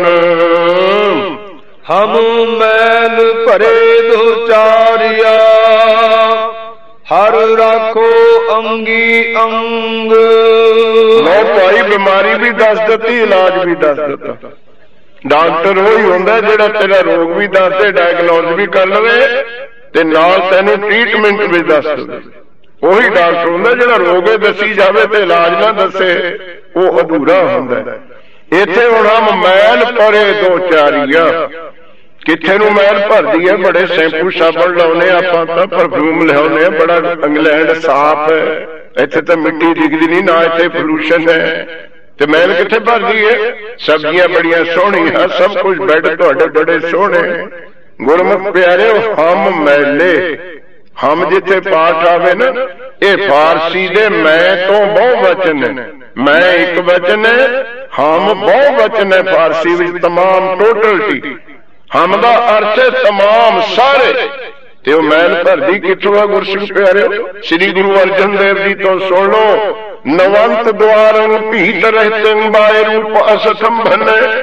ਹਮ ਮੈਲ ਭਰੇ ਦੋ ਚਾਰਿਆ, ਹਰ ਰਾਖੋ ਅੰਗੀ ਅੰਗ। ਲੋ ਭਾਈ ਬਿਮਾਰੀ ਵੀ ਦੱਸ ਦਿੱਤੀ, ਇਲਾਜ ਵੀ ਦੱਸ ਦਿੱਤਾ। ਡਾਕਟਰ ਉਹੀ ਹੁੰਦਾ ਜਿਹੜਾ ਤੇਰਾ ਰੋਗ ਵੀ ਦੱਸਦੇ, ਡਾਇਗਨੋਜ਼ ਵੀ ਕਰ ਲਵੇ ਤੇ ਨਾਲ ਤੈਨੂੰ ਟ੍ਰੀਟਮੈਂਟ ਵੀ ਦੱਸ ਦੇਵੇ। ਉਹੀ ਡਾਕਟਰ ਹੁੰਦਾ ਜਿਹੜਾ ਰੋਗ ਦੱਸੀ ਜਾਵੇ ਤੇ ਇਲਾਜ ਨਾ ਦੱਸੇ, ਉਹ ਅਧੂਰਾ ਹੁੰਦਾ। ਇੱਥੇ ਹੁਣ ਹਮ ਮੈਲ ਪਰੇ ਦੋ ਚਾਰੀਆ, ਕਿੱਥੇ ਨੂੰ ਮੈਲ ਭਰਦੀ ਹੈ। ਬੜੇ ਸ਼ੈਂਪੂ ਸਾਬਣ ਲਾਉਨੇ ਆਪਾਂ, ਤਾਂ ਪਰਫਿਊਮ ਲਿਆਉਨੇ, ਬੜਾ ਇੰਗਲੈਂਡ ਸਾਫ਼ ਹੈ, ਇੱਥੇ ਤਾਂ ਮਿੱਟੀ ਦਿਖਦੀ ਨਹੀਂ, ਨਾ ਇੱਥੇ ਪੋਲੂਸ਼ਨ ਹੈ, ਤੇ ਮੈਲ ਕਿੱਥੇ ਭਰਦੀ ਹੈ। ਸਬਜ਼ੀਆਂ ਬੜੀਆਂ ਸੋਹਣੀਆਂ, ਸਭ ਕੁਝ ਬੈਡ ਤੁਹਾਡੇ ਬੜੇ ਸੋਹਣੇ। ਗੁਰਮੁਖ ਪਿਆਰਿਓ, ਹਮ ਮੈਲੇ, ਹਮ ਜਿੱਥੇ ਪਾਠ ਆਵੇ ਨਾ, ਇਹ ਫਾਰਸੀ ਦੇ ਮੈਂ ਤੋਂ ਬਹੁ ਵਚਨ ਹੈ। ਮੈਂ ਇੱਕ ਵਚਨ ਹੈ, ਹਮ ਬਹੁ ਵਚਨ ਹੈ ਫਾਰਸੀ ਵਿੱਚ, ਤਮਾਮ ਟੋਟਲਟੀ। ਹਮ ਦਾ ਅਰਥ ਹੈ ਤਮਾਮ, ਸਾਰੇ। ਤੇ ਉਹ ਮੈਲ ਭਰਦੀ ਕਿੱਥੋਂ ਆ ਗੁਰਸਿੱਖ ਪਿਆਰਿਓ? ਸ੍ਰੀ ਗੁਰੂ ਅਰਜਨ ਦੇਵ ਜੀ ਤੋਂ ਸੁਣ ਲਓ, ਨਵੰਤ ਦੁਆਰਨ ਭੀਤ ਰਹਿਤੇ ਬਾਏ ਰੂਪ ਅਸਥੰਭਨ।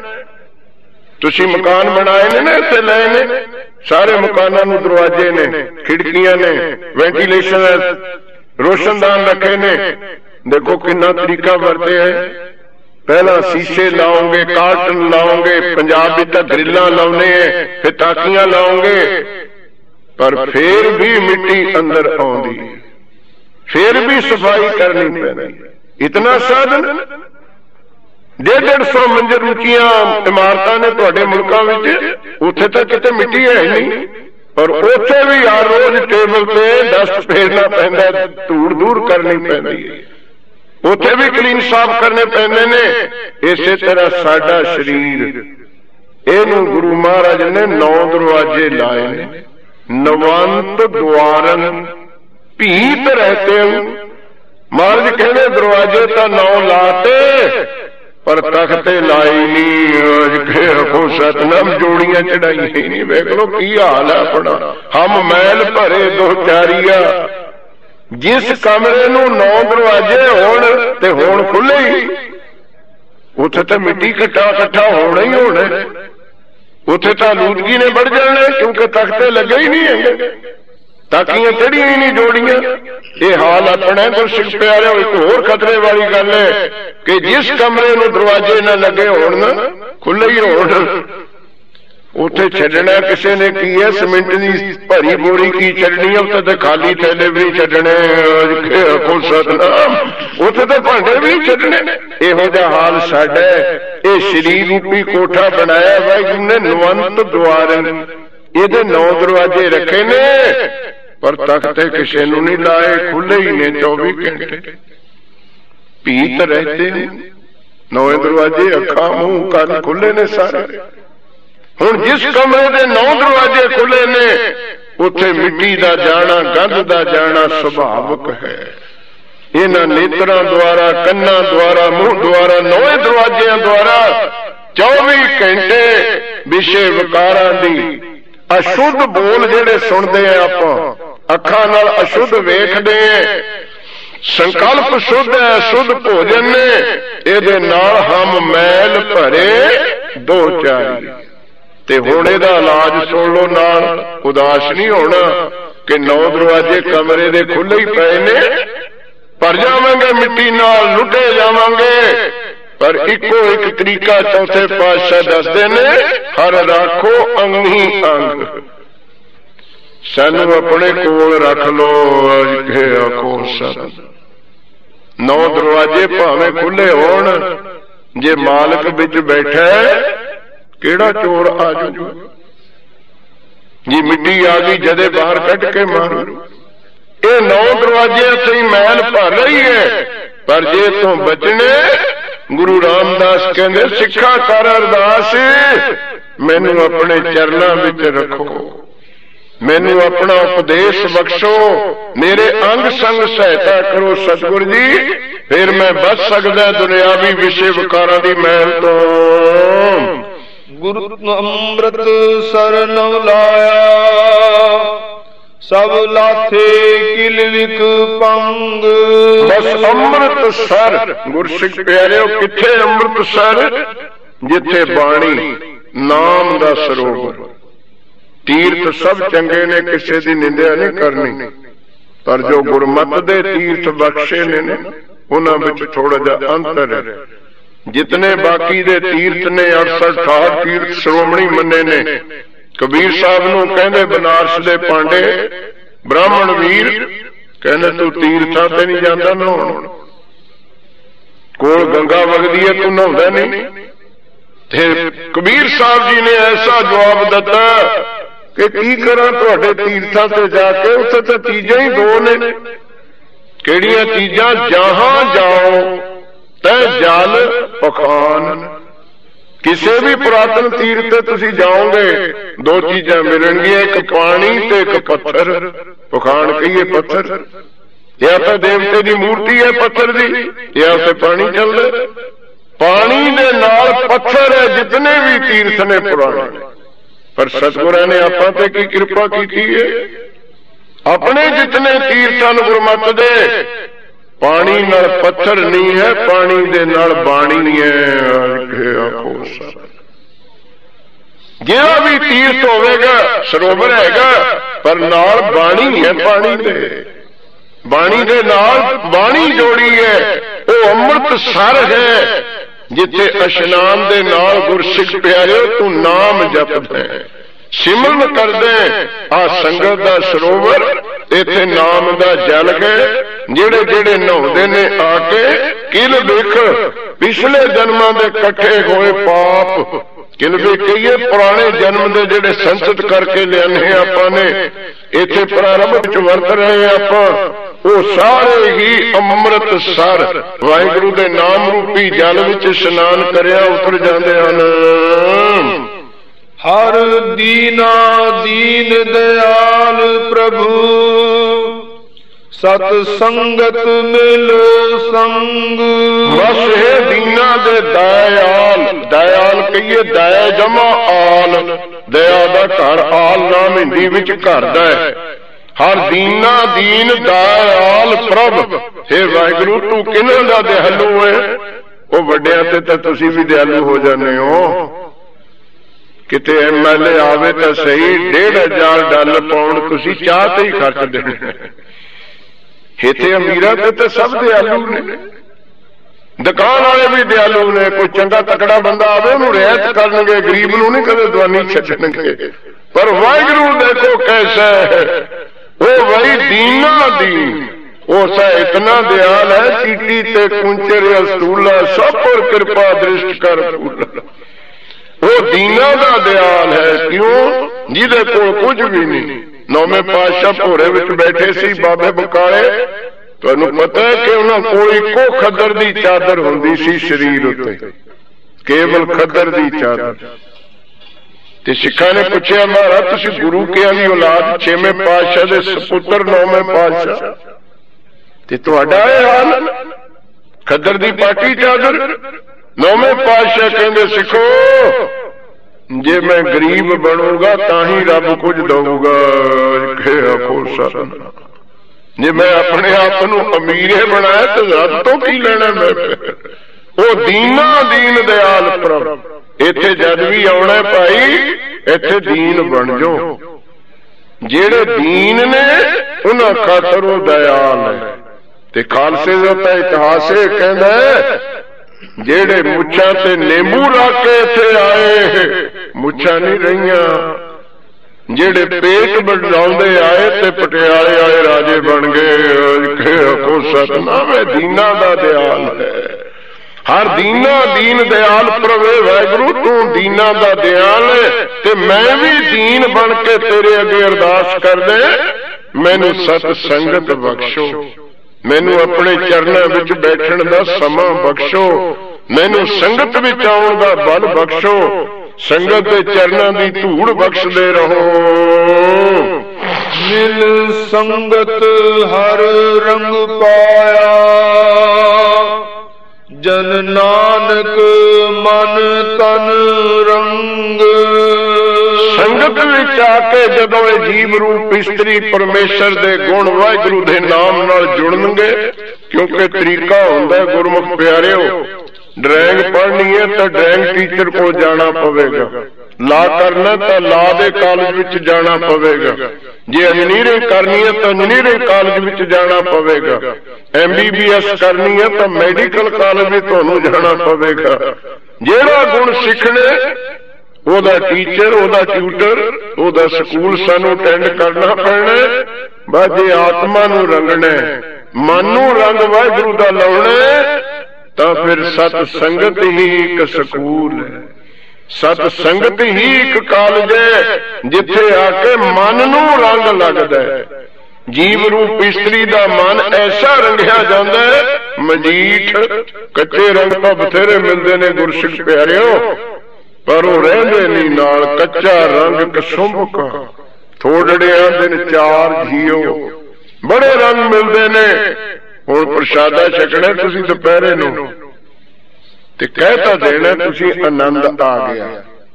ਤੁਸੀਂ ਮਕਾਨ ਬਣਾਏ ਨੇ ਨਾ, ਇੱਥੇ ਲਏ ਨੇ, ਸਾਰੇ ਮਕਾਨਾਂ ਨੂੰ ਦਰਵਾਜ਼ੇ ਨੇ, ਖਿੜਕੀਆਂ ਨੇ, ਵੈਂਟੀਲੇਸ਼ਨ ਹੈ, ਰੋਸ਼ਨਦਾਨ ਰੱਖੇ ਨੇ। ਦੇਖੋ ਕਿੰਨਾ ਤਰੀਕਾ ਵਰਤਿਆ ਹੈ। ਪਹਿਲਾਂ ਸ਼ੀਸ਼ੇ ਲਾਓਗੇ, ਕਾਰਟਨ ਲਾਓਗੇ, ਪੰਜਾਬ ਵਿੱਚ ਤਾਂ ਗ੍ਰਿਲਾਂ ਲਾਉਣੇ, ਫਿਰ ਤਾਕੀਆਂ ਲਾਓਗੇ, ਪਰ ਫੇਰ ਵੀ ਮਿੱਟੀ ਅੰਦਰ ਆਉਂਦੀ, ਫੇਰ ਵੀ ਸਫਾਈ ਕਰਨੀ ਪੈਂਦੀ। ਇਤਨਾ ਸਾਧਨ, ਡੇਢ ਡੇਢ ਸੌ ਮੰਜ਼ਿਲ ਉੱਚੀਆਂ ਇਮਾਰਤਾਂ ਨੇ ਤੁਹਾਡੇ ਮੁਲਕਾਂ ਵਿੱਚ, ਉੱਥੇ ਤਾਂ ਕਿਤੇ ਮਿੱਟੀ ਹੈ ਨਹੀਂ, ਪਰ ਉੱਥੇ ਵੀ ਹਰ ਰੋਜ਼ ਟੇਬਲ ਤੇ ਡਸਟ ਫੇਰਨਾ ਪੈਂਦਾ, ਧੂੜ ਦੂਰ ਕਰਨੀ ਪੈਂਦੀ ਹੈ, ਉੱਥੇ ਵੀ ਕਲੀਨ ਸਾਫ਼ ਕਰਨੇ ਪੈਂਦੇ ਨੇ। ਇਸੇ ਤਰ੍ਹਾਂ ਸਾਡਾ ਸਰੀਰ, ਇਹਨੂੰ ਗੁਰੂ ਮਹਾਰਾਜ ਨੇ ਨੌ ਦਰਵਾਜ਼ੇ ਲਾਏ ਨੇ। ਨਵੰਤ ਦੁਆਰਨ ਭੀਤ ਰਹਿਤੇ। ਮਹਾਰਾਜ ਕਹਿੰਦੇ ਦਰਵਾਜ਼ੇ ਤਾਂ ਨੌ ਲਾਤੇ, ਪਰ ਤਖਤੇ ਲਾਈ ਨਹੀਂ। ਰੱਖੋ ਸਤਨਾਮ, ਜੋੜੀਆਂ ਚੜਾਈਆਂ ਹੀ ਨਹੀਂ। ਵੇਖ ਲੋ ਕੀ ਹਾਲ ਹੈ ਆਪਣਾ। ਹਮ ਮੈਲ ਭਰੇ ਦੋ ਚਾਰੀਆ। ਜਿਸ ਕਮਰੇ ਨੂੰ ਨੌ ਦਰਵਾਜ਼ੇ ਹੋਣ ਤੇ ਹੁਣ ਖੁੱਲੇ ਹੀ, ਉੱਥੇ ਤਾਂ ਮਿੱਟੀ ਇਕੱਠਾ ਇਕੱਠਾ ਹੋਣਾ ਹੀ ਹੋਣਾ, ਉੱਥੇ ਤਾਂ ਲੂਦਗੀ ਨੇ ਵੱਢ ਜਾਣਾ, ਕਿਉਂਕਿ ਤਖਤੇ ਲੱਗੇ ਹੀ ਨਹੀਂ ਹੈਗੇ, ਤਾਕੀਆਂ ਚੜੀਆਂ ਹੀ ਨਹੀਂ ਜੋੜੀਆਂ। ਇਹ ਹਾਲ ਆਪਣਾ ਗੁਰਸਿੱਖ ਪਿਆਰਿਓ। ਇੱਕ ਹੋਰ ਖਤਰੇ ਵਾਲੀ ਗੱਲ ਹੈ ਕਿ ਜਿਸ ਕਮਰੇ ਨੂੰ ਦਰਵਾਜ਼ੇ ਨਾ ਲੱਗੇ ਹੋਣ ਨਾ, ਖੁੱਲੇ ਹੀ ਹੋਣ, ਉੱਥੇ ਛੱਡਣਾ ਕਿਸੇ ਨੇ ਕੀ ਹੈ? ਸੀਮਿੰਟ ਦੀ ਭਰੀ ਬੋਰੀ ਕੀ ਛੱਡਣੀ ਹੈ? ਉੱਥੇ ਤਾਂ ਖਾਲੀ ਥੈਲੇ ਵੀ ਛੱਡਣੇ, ਉੱਥੇ ਤਾਂ ਭਾਂਡੇ ਵੀ ਛੱਡਣੇ। ਇਹੋ ਜਿਹਾ ਹਾਲ ਸਾਡਾ। ਇਹ ਸਰੀਰ ਰੂਪੀ ਕੋਠਾ ਬਣਾਇਆ ਵਾਹਿਗੁਰੂ ਨੇ ਨਵੰਤ ਦੁਆਰਨ, ਇਹਦੇ ਨੌ ਦਰਵਾਜ਼ੇ ਰੱਖੇ ਨੇ, ਪਰ ਤਖਤੇ ਕਿਸੇ ਨੂੰ ਨਹੀਂ ਲਾਏ, ਖੁੱਲੇ ਹੀ ਨੇ ਚੌਵੀ ਘੰਟੇ। ਭੀਤ ਰਹਿਤੇ ਨੌ ਦਰਵਾਜ਼ੇ, ਅੱਖਾਂ ਮੂੰਹ ਕੰਨ ਖੁੱਲੇ ਨੇ ਸਾਰੇ। ਹੁਣ ਜਿਸ ਕਮਰੇ ਦੇ ਨੌ ਦਰਵਾਜ਼ੇ ਖੁੱਲੇ ਨੇ, ਉੱਥੇ ਮਿੱਟੀ ਦਾ ਜਾਣਾ, ਗੰਧ ਦਾ ਜਾਣਾ ਸੁਭਾਵਿਕ ਹੈ। ਇਹਨਾਂ ਨੇਤਰਾਂ ਦੁਆਰਾ, ਕੰਨਾਂ ਦੁਆਰਾ, ਮੂੰਹ ਦੁਆਰਾ, ਨੌਵੇਂ ਦਰਵਾਜ਼ਿਆਂ ਦੁਆਰਾ ਚੌਵੀ ਘੰਟੇ ਵਿਸ਼ੇ ਵਿਕਾਰਾਂ ਦੀ ਅਸ਼ੁੱਧ ਬੋਲ ਜਿਹੜੇ ਸੁਣਦੇ ਆ ਆਪਾਂ, ਅੱਖਾਂ ਨਾਲ ਅਸ਼ੁੱਧ ਵੇਖਦੇ ਆ, ਸੰਕਲਪ ਸ਼ੁੱਧ ਹੈ, ਅਸ਼ੁੱਧ ਭੋਜਨ ਨੇ, ਇਹਦੇ ਨਾਲ ਹਮ ਮੈਲ ਭਰੇ ਦੋ ਚਾਰੀ। ਤੇ ਹੁਣ ਇਹਦਾ ਇਲਾਜ ਸੁਣ ਲੋ, ਨਾਲ ਉਦਾਸ ਨਹੀਂ ਹੋਣਾ ਕਿ ਨੌ ਦਰਵਾਜ਼ੇ ਕਮਰੇ ਦੇ ਖੁੱਲੇ ਹੀ ਪਏ ਨੇ, ਭਰ ਜਾਵਾਂਗੇ ਮਿੱਟੀ ਨਾਲ, ਲੁੱਟੇ ਜਾਵਾਂਗੇ। ਪਰ ਇੱਕੋ ਇੱਕ ਤਰੀਕਾ ਚੌਥੇ ਪਾਤਸ਼ਾਹ ਦੱਸਦੇ ਨੇ, ਹਰ ਰੱਖੋ ਅੰਗੀ ਅੰਗ। ਸਾਨੂੰ ਆਪਣੇ ਕੋਲ ਰੱਖ ਲੋ, ਆਖੋ ਸਤ। ਨੌ ਦਰਵਾਜ਼ੇ ਭਾਵੇਂ ਖੁੱਲੇ ਹੋਣ, ਜੇ ਮਾਲਕ ਵਿੱਚ ਬੈਠਾ ਕਿਹੜਾ ਚੋਰ ਆ ਜਾਊਗਾ? ਜੀ ਮਿੱਟੀ ਆ ਗਈ ਜਦੇ ਬਾਹਰ ਕੱਢ ਕੇ ਮਾਰੂ। ਇਹ ਨੌ ਦਰਵਾਜ਼ੇ ਅਸੀਂ ਮੈਲ ਭਰ ਰਹੀ ਹੈ, ਪਰ ਜੇ ਤੋਂ ਬਚਣੇ, ਗੁਰੂ ਰਾਮਦਾਸ ਕਹਿੰਦੇ ਸਿੱਖਾ ਕਰ ਅਰਦਾਸ, ਮੈਨੂੰ ਆਪਣੇ ਚਰਨਾਂ ਵਿੱਚ ਰੱਖੋ, ਮੈਨੂੰ ਆਪਣਾ ਉਪਦੇਸ਼ ਬਖਸ਼ੋ, ਮੇਰੇ ਅੰਗ ਸੰਗ ਸਹਾਇਤਾ ਕਰੋ ਸਤਿਗੁਰ ਜੀ, ਫਿਰ ਮੈਂ ਬਚ ਸਕਦਾ ਦੁਨਿਆਵੀ ਵਿਸ਼ੇ ਵਿਕਾਰਾਂ ਦੀ ਮੈਲ ਤੋਂ। ਗੁਰੂ ਅੰਮ੍ਰਿਤ ਸਰਨ ਲਾਇਆ, ਸਭ ਲਾਥੇ ਕਿਲ ਵਿਕ ਪੰਗ। ਬਸ ਅੰਮ੍ਰਿਤ ਸਰ। ਗੁਰਸਿੱਖ ਪਿਆਰਿਓ, ਕਿੱਥੇ ਅੰਮ੍ਰਿਤ ਸਰ? ਜਿੱਥੇ ਬਾਣੀ, ਨਾਮ ਦਾ ਸਰੋਵਰ। ਤੀਰਥ ਸਭ ਚੰਗੇ ਨੇ, ਕਿਸੇ ਦੀ ਨਿੰਦਿਆ ਨਹੀਂ ਕਰਨੀ, ਪਰ ਜੋ ਗੁਰਮਤਿ ਦੇ ਤੀਰਥ ਬਖਸ਼ੇ ਨੇ ਉਹਨਾਂ ਵਿੱਚ ਥੋੜਾ ਜਿਹਾ ਅੰਤਰ ਹੈ। ਜਿਤਨੇ ਬਾਕੀ ਦੇ ਤੀਰਥ ਨੇ, ਅੜਸਠ ਅਠਾਹਠ ਤੀਰਥ ਸ਼੍ਰੋਮਣੀ ਮੰਨੇ ਨੇ। ਕਬੀਰ ਸਾਹਿਬ ਨੂੰ ਕਹਿੰਦੇ ਬਨਾਰਸ ਦੇ ਪਾਂਡੇ, ਬ੍ਰਾਹਮਣ ਵੀਰ, ਕਹਿੰਦੇ ਤੂੰ ਤੀਰਥਾਂ ਤੇ ਨਹੀਂ ਜਾਂਦਾ ਨਹਾਉਣ, ਕੋਲ ਗੰਗਾ ਵਗਦੀ ਹੈ, ਤੂੰ ਨਹਾਉਂਦਾ ਨਹੀਂ। ਤੇ ਕਬੀਰ ਸਾਹਿਬ ਜੀ ਨੇ ਐਸਾ ਜਵਾਬ ਦਿੱਤਾ ਕਿ ਕੀ ਕਰਾਂ ਤੁਹਾਡੇ ਤੀਰਥਾਂ ਤੇ ਜਾ ਕੇ, ਉੱਥੇ ਤਾਂ ਚੀਜ਼ਾਂ ਹੀ ਦੋ ਨੇ। ਕਿਹੜੀਆਂ ਚੀਜ਼ਾਂ? ਜਹਾਂ ਜਾਓ ਤੈ ਜਲ ਪਖਾਨ। ਕਿਸੇ ਵੀ ਪੁਰਾਤਨ ਤੀਰਥ ਤੇ ਤੁਸੀਂ ਜਾਓਗੇ ਦੋ ਚੀਜ਼ਾਂ ਮਿਲਣਗੀਆਂ, ਇੱਕ ਪਾਣੀ ਤੇ ਇੱਕ ਪੱਥਰ। ਪਖਾਨ ਕਹੀਏ ਪੱਥਰ, ਜਾਂ ਤਾਂ ਦੇਵਤੇ ਦੀ ਮੂਰਤੀ ਹੈ ਪੱਥਰ ਦੀ, ਜਾਂ ਉੱਥੇ ਪਾਣੀ ਚੱਲਦਾ। ਪਾਣੀ ਦੇ ਨਾਲ ਪੱਥਰ ਹੈ ਜਿਤਨੇ ਵੀ ਤੀਰਥ ਨੇ ਪੁਰਾਣੇ। ਪਰ ਸਤਿਗੁਰਾਂ ਨੇ ਆਪਾਂ ਤੇ ਕੀ ਕਿਰਪਾ ਕੀਤੀ ਹੈ, ਆਪਣੇ ਜਿਤਨੇ ਤੀਰਥਾਂ ਨੂੰ ਗੁਰਮਤਿ ਦੇ ਪਾਣੀ ਨਾਲ ਪੱਥਰ ਨਹੀਂ ਹੈ, ਪਾਣੀ ਦੇ ਨਾਲ ਬਾਣੀ ਹੈ। ਜਿਹੜਾ ਵੀ ਤੀਰਥ ਹੋਵੇਗਾ ਸਰੋਵਰ ਹੈਗਾ, ਪਰ ਨਾਲ ਬਾਣੀ ਹੈ ਪਾਣੀ ਦੇ। ਬਾਣੀ ਦੇ ਨਾਲ ਬਾਣੀ ਜੋੜੀ ਹੈ, ਉਹ ਅੰਮ੍ਰਿਤ ਸਰ ਹੈ ਜਿੱਥੇ ਇਸ਼ਨਾਨ ਦੇ ਨਾਲ ਗੁਰਸਿੱਖ ਪਿਆਰਿਓ ਤੂੰ ਨਾਮ ਜਪਦਾ ਸਿਮਰਨ ਕਰਦੇ। ਆ ਸੰਗਤ ਦਾ ਸਰੋਵਰ, ਇੱਥੇ ਨਾਮ ਦਾ ਜਲ ਹੈ। ਜਿਹੜੇ ਜਿਹੜੇ ਨਹਾਉਂਦੇ ਨੇ ਆ ਕੇ ਕਿਲ ਦੇਖ ਪਿਛਲੇ ਜਨਮਾਂ ਦੇ ਇਕੱਠੇ ਹੋਏ ਪਾਪ, ਕਿਲ ਵੀ ਕਹੀਏ ਪੁਰਾਣੇ ਜਨਮ ਦੇ ਜਿਹੜੇ ਸੰਚਿਤ ਕਰਕੇ ਲਿਆਨੇ ਆਪਾਂ ਨੇ ਇੱਥੇ ਪ੍ਰਾਰੰਭ ਵਿੱਚ ਵਰਤ ਰਹੇ ਆਪਾਂ, ਉਹ ਸਾਰੇ ਹੀ ਅੰਮ੍ਰਿਤ ਸਰ ਵਾਹਿਗੁਰੂ ਦੇ ਨਾਮ ਰੂਪੀ ਜਲ ਵਿੱਚ ਇਸ਼ਨਾਨ ਕਰਿਆ ਉਤਰ ਜਾਂਦੇ ਹਨ। ਹਰ ਦੀਨਾ ਦੀਨ ਦਿਆਲ ਪ੍ਰਭੂ, ਸਤ ਸੰਗਤ ਮਿਲੋ ਸੰਗ। ਬਸ ਇਹ ਦੀਨਾ ਦੇ ਦਇਆਲ, ਦਇਆਲ ਕਹੀਏ ਦਇਆ ਜਮਾ ਆਲ, ਦਇਆ ਦਾ ਘਰ ਆਲ ਨਾਮ ਹਿੰਦੀ ਵਿੱਚ ਘਰ ਦਾ ਹੈ। ਹਰ ਦੀਨਾ ਦੀਨ ਦਇਆਲ ਪ੍ਰਭ, ਹੇ ਵਾਹਿਗੁਰੂ ਤੂੰ ਕਿਹਨਾਂ ਦਾ ਦਿਆਲੂ ਹੈ? ਉਹ ਵੱਡਿਆਂ ਤੇ ਤਾਂ ਤੁਸੀਂ ਵੀ ਦਿਆਲੂ ਹੋ ਜਾਂਦੇ ਹੋ। ਕਿਤੇ ਐਮ ਐਲ ਏ ਆਵੇ ਤਾਂ ਸਹੀ, ਡੇਢ ਹਜ਼ਾਰ ਡਾਲਰ ਪਾਉਂਡ ਤੁਸੀਂ ਚਾਹ ਤੇ ਹੀ ਖਰਚ ਦੇਣੇ। ਇੱਥੇ ਅਮੀਰਾਂ ਤੇ ਤਾਂ ਸਭ ਦਿਆਲੂ ਨੇ, ਦੁਕਾਨ ਵਾਲੇ ਵੀ ਦਿਆਲੂ ਨੇ। ਕੋਈ ਚੰਗਾ ਤਕੜਾ ਬੰਦਾ ਆਵੇ ਉਹਨੂੰ ਰਿਆਇਤ ਕਰਨਗੇ, ਗਰੀਬ ਨੂੰ ਨਹੀਂ ਕਦੇ ਦਵਾਨੀ ਛੱਡਣਗੇ। ਪਰ ਵਾਹਿਗੁਰੂ ਦੇਖੋ ਕੈਸਾ ਹੈ, ਉਹ ਵਹੀ ਦੀਨਾ ਦੀਨ, ਉਹ ਸਾ ਇਤਨਾ ਦਿਆਲ ਹੈ। ਚੀਟੀ ਤੇ ਕੁੰਚਰ ਅਸਤੂਲਾ ਸਭ ਪਰ ਕਿਰਪਾ ਦ੍ਰਿਸ਼ਟ ਕਰ ਫੂਲਾ। ਉਹ ਦੀਨਾ ਦਾ ਦਿਆਲ ਹੈ। ਕਿਉਂ? ਜਿਹਦੇ ਕੋਲ ਕੁਝ ਵੀ ਨਹੀਂ। ਨੌਵੇਂ ਪਾਤਸ਼ਾਹ ਭੋਰੇ ਵਿੱਚ ਬੈਠੇ ਸੀ ਬਾਬੇ ਬਕਾਲੇ, ਤੁਹਾਨੂੰ ਪਤਾ ਹੈ ਕਿ ਉਹਨਾਂ ਕੋਲ ਇੱਕੋ ਖੱਦਰ ਦੀ ਚਾਦਰ ਹੁੰਦੀ ਸੀ ਸਰੀਰ ਉੱਤੇ, ਕੇਵਲ ਖੱਦਰ ਦੀ ਚਾਦਰ। ਤੇ ਸਿੱਖਾਂ ਨੇ ਪੁੱਛਿਆ ਮਹਾਰਾਜ ਤੁਸੀਂ ਗੁਰੂ ਕਿਆਂ ਦੀ ਔਲਾਦ, ਛੇਵੇਂ ਪਾਤਸ਼ਾਹ ਦੇ ਸਪੁੱਤਰ ਨੌਵੇਂ ਪਾਤਸ਼ਾਹ, ਤੇ ਤੁਹਾਡਾ ਇਹ ਹਾਲ ਖੱਦਰ ਦੀ ਪਾਟੀ ਚਾਦਰ। ਨੌਵੇਂ ਪਾਤਸ਼ਾਹ ਕਹਿੰਦੇ ਸਿੱਖੋ ਜੇ ਮੈਂ ਗਰੀਬ ਬਣੂਗਾ ਤਾਂ ਹੀ ਰੱਬ ਕੁਝ ਦਊਗਾ। ਜੇ ਮੈਂ ਆਪਣੇ ਆਪ ਨੂੰ ਅਮੀਰੇ ਬਣਾਇਆ ਤਾਂ ਰੱਬ ਤੋਂ ਕੀ ਲੈਣਾ ਮੈਂ? ਉਹ ਦੀਨਾ ਦੀਨ ਦਿਆਲ ਪ੍ਰਭ, ਇੱਥੇ ਜਦ ਵੀ ਆਉਣਾ ਭਾਈ ਇੱਥੇ ਦੀਨ ਬਣ ਜਾਓ। ਜਿਹੜੇ ਦੀਨ ਨੇ ਉਹਨਾਂ ਖਾਤਰ ਉਹ ਦਿਆਲ ਹੈ। ਤੇ ਖਾਲਸੇ ਦਾ ਤਾਂ ਇਤਿਹਾਸ ਇਹ ਕਹਿੰਦਾ ਜਿਹੜੇ ਮੁੱਛਾਂ ਤੇ ਨਿੰਬੂ ਲਾ ਕੇ ਇੱਥੇ ਆਏ, ਮੁੱਛਾਂ ਨਹੀਂ ਰਹੀਆਂ। ਜਿਹੜੇ ਪੇਟ ਬਣਾਉਂਦੇ ਆਏ ਤੇ ਪਟਿਆਲੇ ਵਾਲੇ ਰਾਜੇ ਬਣ ਗਏ। ਕੋ ਸਤਨਾਮ ਹੈ, ਦੀਨਾ ਦਾ ਦਿਆਲ ਹੈ। ਹਰ ਦੀਨਾ ਦੀਨ ਦਿਆਲ ਪ੍ਰਵੇ ਵਾਹਿਗੁਰੂ ਤੂੰ ਦੀਨਾ ਦਾ ਦਿਆਲ ਹੈ। ਤੇ ਮੈਂ ਵੀ ਦੀਨ ਬਣ ਕੇ ਤੇਰੇ ਅੱਗੇ ਅਰਦਾਸ ਕਰਦੇ, ਮੈਨੂੰ ਸਤ ਸੰਗਤ ਬਖਸ਼ੋ, ਮੈਨੂੰ ਆਪਣੇ ਚਰਨਾਂ ਵਿੱਚ ਬੈਠਣ ਦਾ ਸਮਾਂ ਬਖਸ਼ੋ, ਮੈਨੂੰ ਸੰਗਤ ਵਿੱਚ ਆਉਣ ਦਾ ਬਲ ਬਖਸ਼ੋ, ਸੰਗਤ ਦੇ ਚਰਨਾਂ ਦੀ ਧੂੜ ਬਖਸ਼ਦੇ ਰਹੋ। ਮਿਲ ਸੰਗਤ ਹਰ ਰੰਗ ਪਾਇਆ, ਜਨ ਨਾਨਕ ਮਨ ਤਨ ਰੰਗ। ਸੰਗਤ ਵਿੱਚ ਆ ਕੇ ਜਦੋਂ ਇਹ ਜੀਵ ਰੂਪ ਇਸਤਰੀ ਪਰਮੇਸ਼ਰ ਦੇ ਗੁਣ ਵਾਹਿਗੁਰੂ ਦੇ ਨਾਮ ਨਾਲ ਜੁੜਨਗੇ, ਕਿਉਂਕਿ ਤਰੀਕਾ ਹੁੰਦਾ ਗੁਰਮੁਖ ਪਿਆਰਿਓ, ਡਰਾਇੰਗ ਪੜ੍ਹਨੀ ਹੈ ਤਾਂ ਡਰਾਇੰਗ ਟੀਚਰ ਕੋਲ ਜਾਣਾ ਪਵੇਗਾ, ਲਾ ਕਰਨਾ ਤਾਂ ਲਾ ਦੇ ਕਾਲਜ ਵਿੱਚ ਜਾਣਾ ਪਵੇਗਾ, ਜੇ ਇੰਜੀਨੀਅਰਿੰਗ ਕਰਨੀ ਹੈ ਤਾਂ ਇੰਜੀਨੀਅਰਿੰਗ ਕਾਲਜ ਵਿੱਚ ਜਾਣਾ ਪਵੇਗਾ, ਐਮ ਬੀ ਬੀ ਐਸ ਕਰਨੀ ਹੈ ਤਾਂ ਮੈਡੀਕਲ ਕਾਲਜ ਵਿੱਚ ਤੁਹਾਨੂੰ ਜਾਣਾ ਪਵੇਗਾ। ਜਿਹੜਾ ਗੁਣ ਸਿੱਖਣੇ ਉਹਦਾ ਟੀਚਰ, ਉਹਦਾ ਟਿਊਟਰ, ਉਹਦਾ ਸਕੂਲ ਸਾਨੂੰ ਅਟੈਂਡ ਕਰਨਾ ਪੈਣਾ। ਬਸ ਜੇ ਆਤਮਾ ਨੂੰ ਰੰਗਣਾ, ਮਨ ਨੂੰ ਰੰਗ ਵਾਹਿਗੁਰੂ ਦਾ ਲਾਉਣਾ, ਤਾਂ ਫਿਰ ਸਤ ਸੰਗਤ ਹੀ ਇੱਕ ਸਕੂਲ ਹੈ। सत संगत ही एक कालज है जिथे आके मन नू रंग लगदा है। जीव रूप इस्त्री दा मन ऐसा रंगिया जांदा है, मजीठ कच्चे रंग तो बथेरे मिलते ने गुरसिख प्यारिओ, पर वो रहिंदे नहीं नाल। कच्चा रंग कसुंभ का थोड़े दिन चार जीओ, बड़े रंग मिलते ने। हुण प्रसादा छकना तुसीं दुपहरे नूं ते कहता देना तुसीं आनंद आ गया,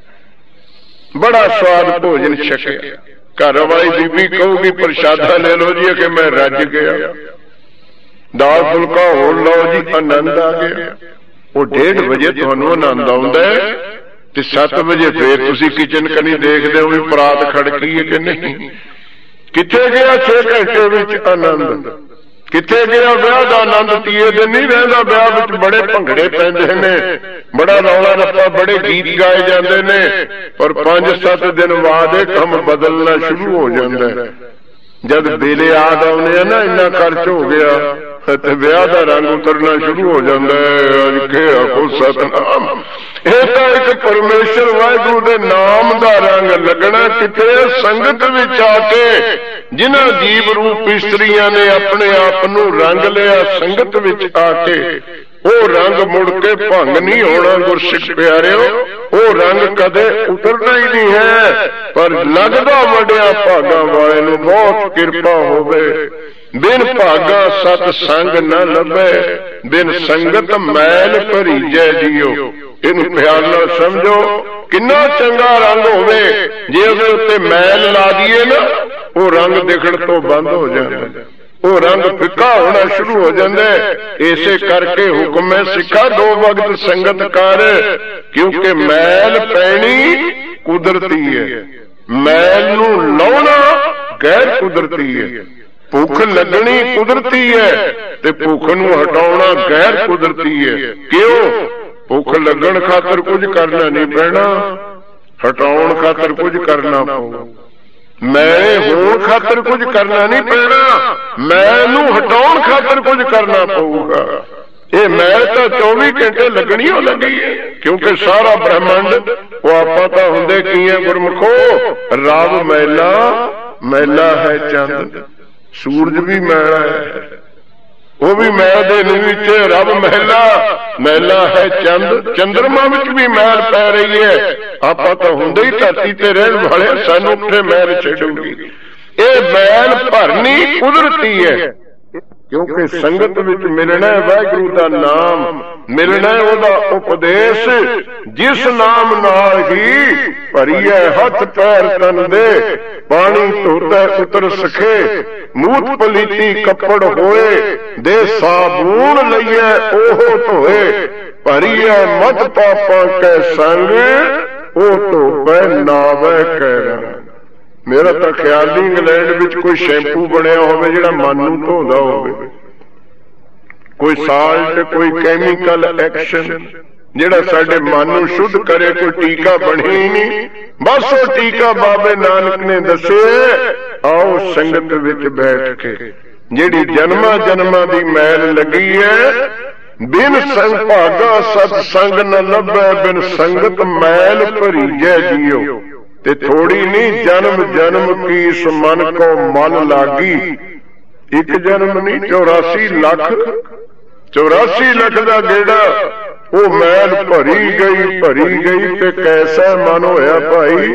बड़ा स्वाद भोजन छकिया। घर वाली बीबी कहूगी प्रसादा ले लो जी, कि मैं रज गया। दाल फुलका होर लो जी, आनंद आ गया। वो डेढ़ बजे तुहानूं आनंद आउंदा है ते सत्त बजे फिर तुसीं किचन कनी देखदे हो भी परात खड़की है कि नहीं। किथे गया छे घंटे विच आनंद, किथे गया विआह दा आनंद। तीए दिन नहीं रहिंदा, विआह विच बड़े भंगड़े पैंदे ने, बड़ा रौला रप्पा, बड़े गीत गाए जाते ने, पर पांच सत्त दिन बाद काम बदलना शुरू हो जाता है। जद वेले याद आने ना इन्ना खर्च हो गया ते विआह दा रंग उतरना शुरू हो जाता है। अज के आखो सतनाम, यह तो एक परमेश्वर वाहिगुरू दे नाम दा रंग लगना। किते संगत विच आके जिन्हां जीव रूप इस्त्रियां ने अपने आप नू रंग लिया, संगत विच आके वो रंग मुड़ के भंग नहीं होना। गुरसिख प्यारिओ, वो रंग कदे उतरना ही नहीं है, पर लगदा वड्डिया भागां वाले नूं बहुत किरपा होवे। बिन भागा सत संग न लभे, बिन संगत मैल भरीजै जियो। इनू ख्याल नाल समझो, किन्ना चंगा रंग होवे, जे उहदे उत्ते मैल ला दईए ना, वो रंग दिखण तो बंद हो जांदा, वो रंग फिक्का होना शुरू हो जाता है। इसे करके हुक्म है सिखा दो वक्त संगत कर, क्योंकि मैल पैनी कुदरती है, मैल नू लाउना गैर कुदरती है। भुख लगनी कुदरती है ते भुख नू हटाउणा गैर कुदरती है। क्यों? भुख लगन खातर कुछ करना नहीं पैना, हटाउण खातर कुछ करना पऊ। मैं होण खातर कुछ करना नहीं पैना, मैं नू हटाउण खातर कुछ करना पऊगा। ये मैं तो चौबी घंटे लगनी हो लगी है, क्योंकि सारा ब्रह्मंड वो आपा तो हुंदे की है गुरमुखो। रब मैला मैला है चंद, सूरज भी मैला है, वो भी मैल दे नीचे। रब मैला मैला है चंद, चंद्रमा विच भी मैल पै रही है। आपा तो हुंदे ही धरती ते रहण वाले, सानू उत्थे मैल छड्डूगी। ये मैल भरनी कुदरती है, क्योंकि संगत विच मिलना है वाहिगुरू दा नाम, मिलना है ओदा उपदेश। जिस नाम नाल ही भरीए हथ पैर तन दे, पानी धोता उतर सके, मूत पलीती कपड़ होए, दे साबून लईए ओहो धोए। भरीए मत पापा कै संग, ओ धोपै नावे कै रंग। मेरा तो ख्याल नहीं इंग्लैंड विच कोई शैंपू बनया होवे जिहड़ा मन नूं धोंदा होवे, कोई साल्ट, कोई कैमिकल एक्शन जिहड़ा साडे मन नूं शुद्ध करे। कोई टीका बने ही नहीं, बस वो टीका बाबे नानक ने दसे। आओ संगत विच बैठ के जिहड़ी जन्मा जन्मा दी मैल लगी है, बिन संग भागा सत संग न लभै, बिन संगत मैल भरीजै जियो। ते थोड़ी नहीं जन्म जन्म की इस मन को मन लागी। एक जन्म नहीं, चौरासी लख चौरासी लख का गेड़ा वो मैल भरी गई भरी गई। ते कैसा मन होया भाई,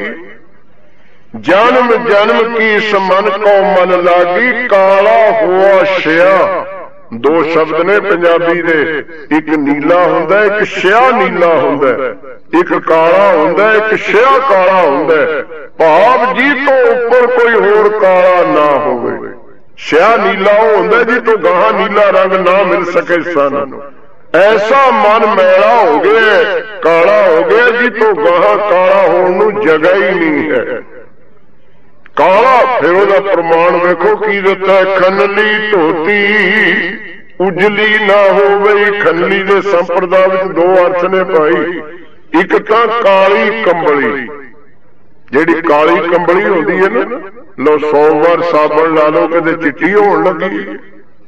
जन्म जन्म की इस मन को मन लागी। काला हुआ शिया, दो शब्द ने पंजाबी दे, एक नीला हुंदा है, एक शिया नीला हुंदा है। एक काला हुंदा है, एक शिया काला हुंदा है। भाव जी तो ऊपर कोई होर काला ना होवे। शिया नीला हुंदा जी तो गाह नीला रंग ना मिल सके सानू। ऐसा मन मैला हो गया, काला हो गया जी तो गाह काला होने नूं जगह ही नहीं है। काला फिर ओदा प्रमाण वेखो की दिता है, खनली धोती उजली ना हो गई। खनली दे संप्रदाय विच दो अर्थ ने भाई, एक तां काली कंबली, जिहड़ी काली कंबली होंदी है ना, लो सौ बार साबण ला लो कदे चिट्टी होण लगी।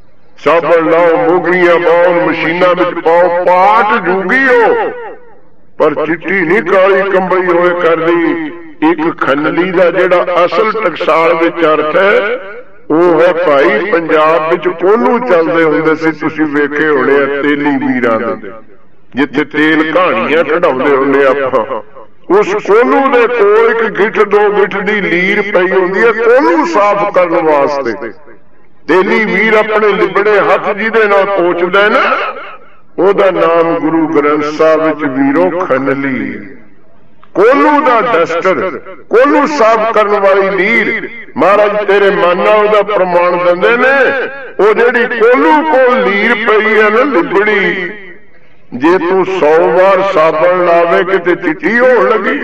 साबण लाओ, मोगरियां पाओ, मशीनां विच पाओ, पाट जूगी हो। पर चिट्टी नहीं काली कंबई होए करदी। एक खनली दा जेड़ा असल टकसाल विच अर्थ है ਉਹ है भाई पंजाब विच कोलू चलदे हुंदे सी, तुसीं वेखे होणे आ तेली वीरां दे, जिथे तेल कहानियां कढाउंदे हुंदे आपां। उस कोलू दे कोल एक गिठ दो गिठ दी लीर पई हुंदी है कोलू साफ करन वास्ते। तेली वीर अपने लिबड़े हथ जिहदे नाल पोचदा ना, ओदा नाम गुरु ग्रंथ साहिब विच वीरों खनली। कोलू दा डस्टर, कोलू साफ करने वाली लीर, महाराज तेरे मन नाल दा प्रमाण दिंदे ने। ओ जेड़ी कोलू कोल लीर पई है ना लिबड़ी, जे तू सौ बार साबण लावे किते चिट्टी होण लगी,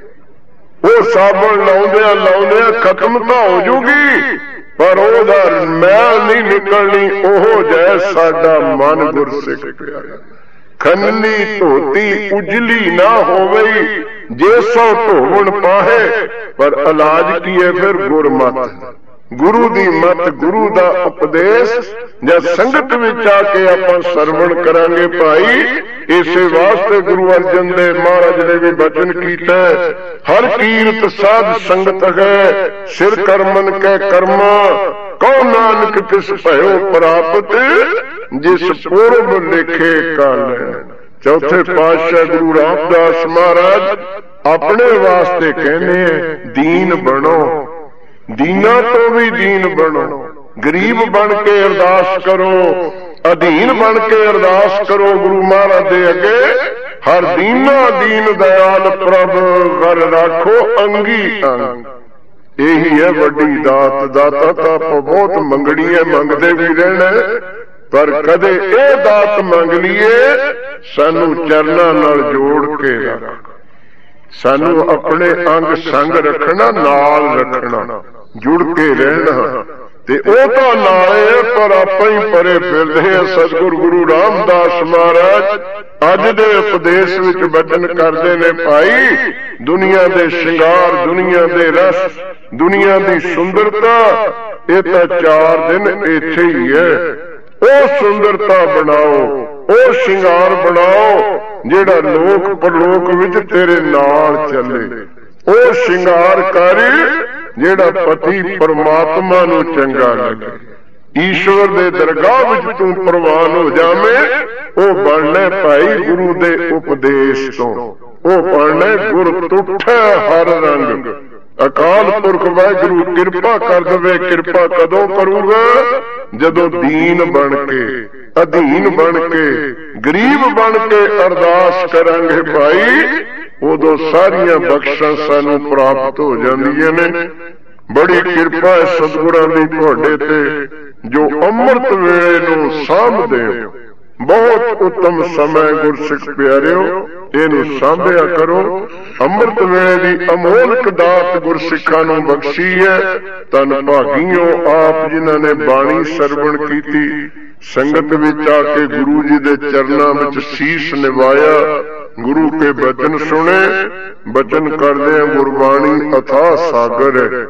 वो साबण लाउंदे लाउंदे खत्म तो हो जूगी, पर ओदा मैल नहीं निकलनी। ओहो जै साडा मन गुरसिख प्यारा। खनली धोती उजली ना हो गई, जे सौ धोवन पाहे, पर इलाज की है फिर गुरमत, गुरु दी मत, गुरु दा उपदेश जब संगत विच आके आपां सरवण करांगे भाई। इसे वास्ते गुरु अर्जन देव महाराज ने भी वचन कीता, हर कीरत साध संगत है, सिर करमन कै कर्मा, कौ नानक तिस भयो प्राप्त, जिस पूर्व लिखे काल। चौथे पातशाह गुरु रामदास महाराज अपने वास्ते कहने दीन बनो, दीना तो भी दीन बनो, गरीब बन के अरदास करो, अधीन बन के अरदास करो गुरु महाराज दे अगे। हर दीना दीन दयाल प्रभ घर राखो अंगी अंग। यही है वड्डी दात। दाता तो आप बहुत मंगनी है, मंगते भी रहना, पर कदे ए दात मंग लीए सानू चरना नाल जोड़ के रख, सानू अपने अंग संग रखना, नाल रखना, जुड़ के रहना। ते ओ तो नाले पर आपा ही परे फिरदे। सतगुरु गुरु रामदास महाराज अज दे उपदेश विच वचन करदे ने, भाई दुनिया दे श्रृंगार, दुनिया दे रस, दुनिया दी सुंदरता, ये तो चार दिन इत्थे ही है। ओ सुंदरता बनाओ, ओ श्रृंगार बनाओ जेड़ा लोक परलोक विच तेरे नाल चले। ओ श्रृंगार कर जेड़ा पति परमात्मा नू चंगा लगे, ईश्वर दे दरगाह विच तू प्रवान हो जावे। ओ बनना भाई गुरु दे उपदेश तो, ओ बनना गुर तुठै हर रंग। अकाल पुरख वाहिगुरु किरपा कर दे। किरपा कदों करूगा जदों दीन बन के, अधीन बन के, गरीब बन के अरदास करांगे भाई, उदों सारियां बख्शां सानू प्राप्त हो जांदियां ने। बड़ी किरपा है सतगुरां दी तुहाडे ते, जो अमृत वेले नू सामदे हो। बहुत उत्तम समय गुरसिख प्यारिओ, इहनू सांभिया करो। अमृत वेले दी अमोलक दात गुरसिखां नू बख्शी है। धन भागीओ आप जिन्हां ने बाणी सरवण कीती, संगत विच आके गुरु जी दे चरनां विच शीश निवाया, गुरु के वचन सुने। वचन करदे गुरबाणी अथाह सागर है,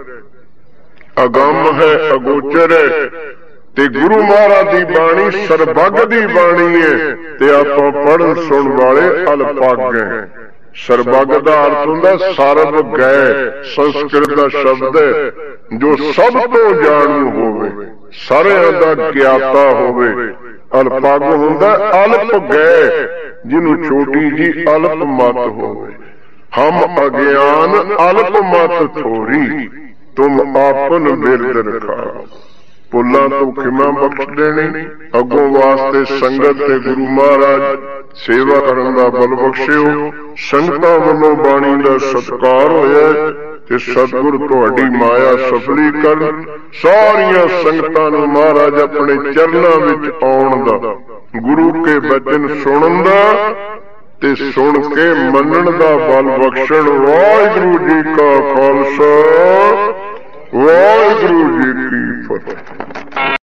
अगम है, अगोचर है, ते गुरु महाराज दी बाणी सरबग दी बाणी है, ते आपां पढ़न सुन वाले अलपग हैं। सरबग दा अर्थ हुंदा सरब गए, संस्कृत दा शब्द है जो सब तो जानू होवे, सारियां दा ज्ञाता होवे। अलपग हुंदा अल्प गए, जिन्हों छोटी जी अल्प मत होवे। हम अज्ञान अल्प मत थोरी, तुम आपन बिरद रखाओ। पुल्लां तो खिमा बख्श देनी, अगों वास्ते संगत ते गुरु महाराज सेवा करन दा बल बख्शिओ। संगतां वल्लों बाणी दा सत्कार होया ते सतगुर तुहाडी माया सफली करन। सारियां संगतां नूं महाराज अपने चरनां विच आउण दा, गुरु के वचन सुनन दा ते सुन के मनण दा बल बख्शण। वाहिगुरू जी का खालसा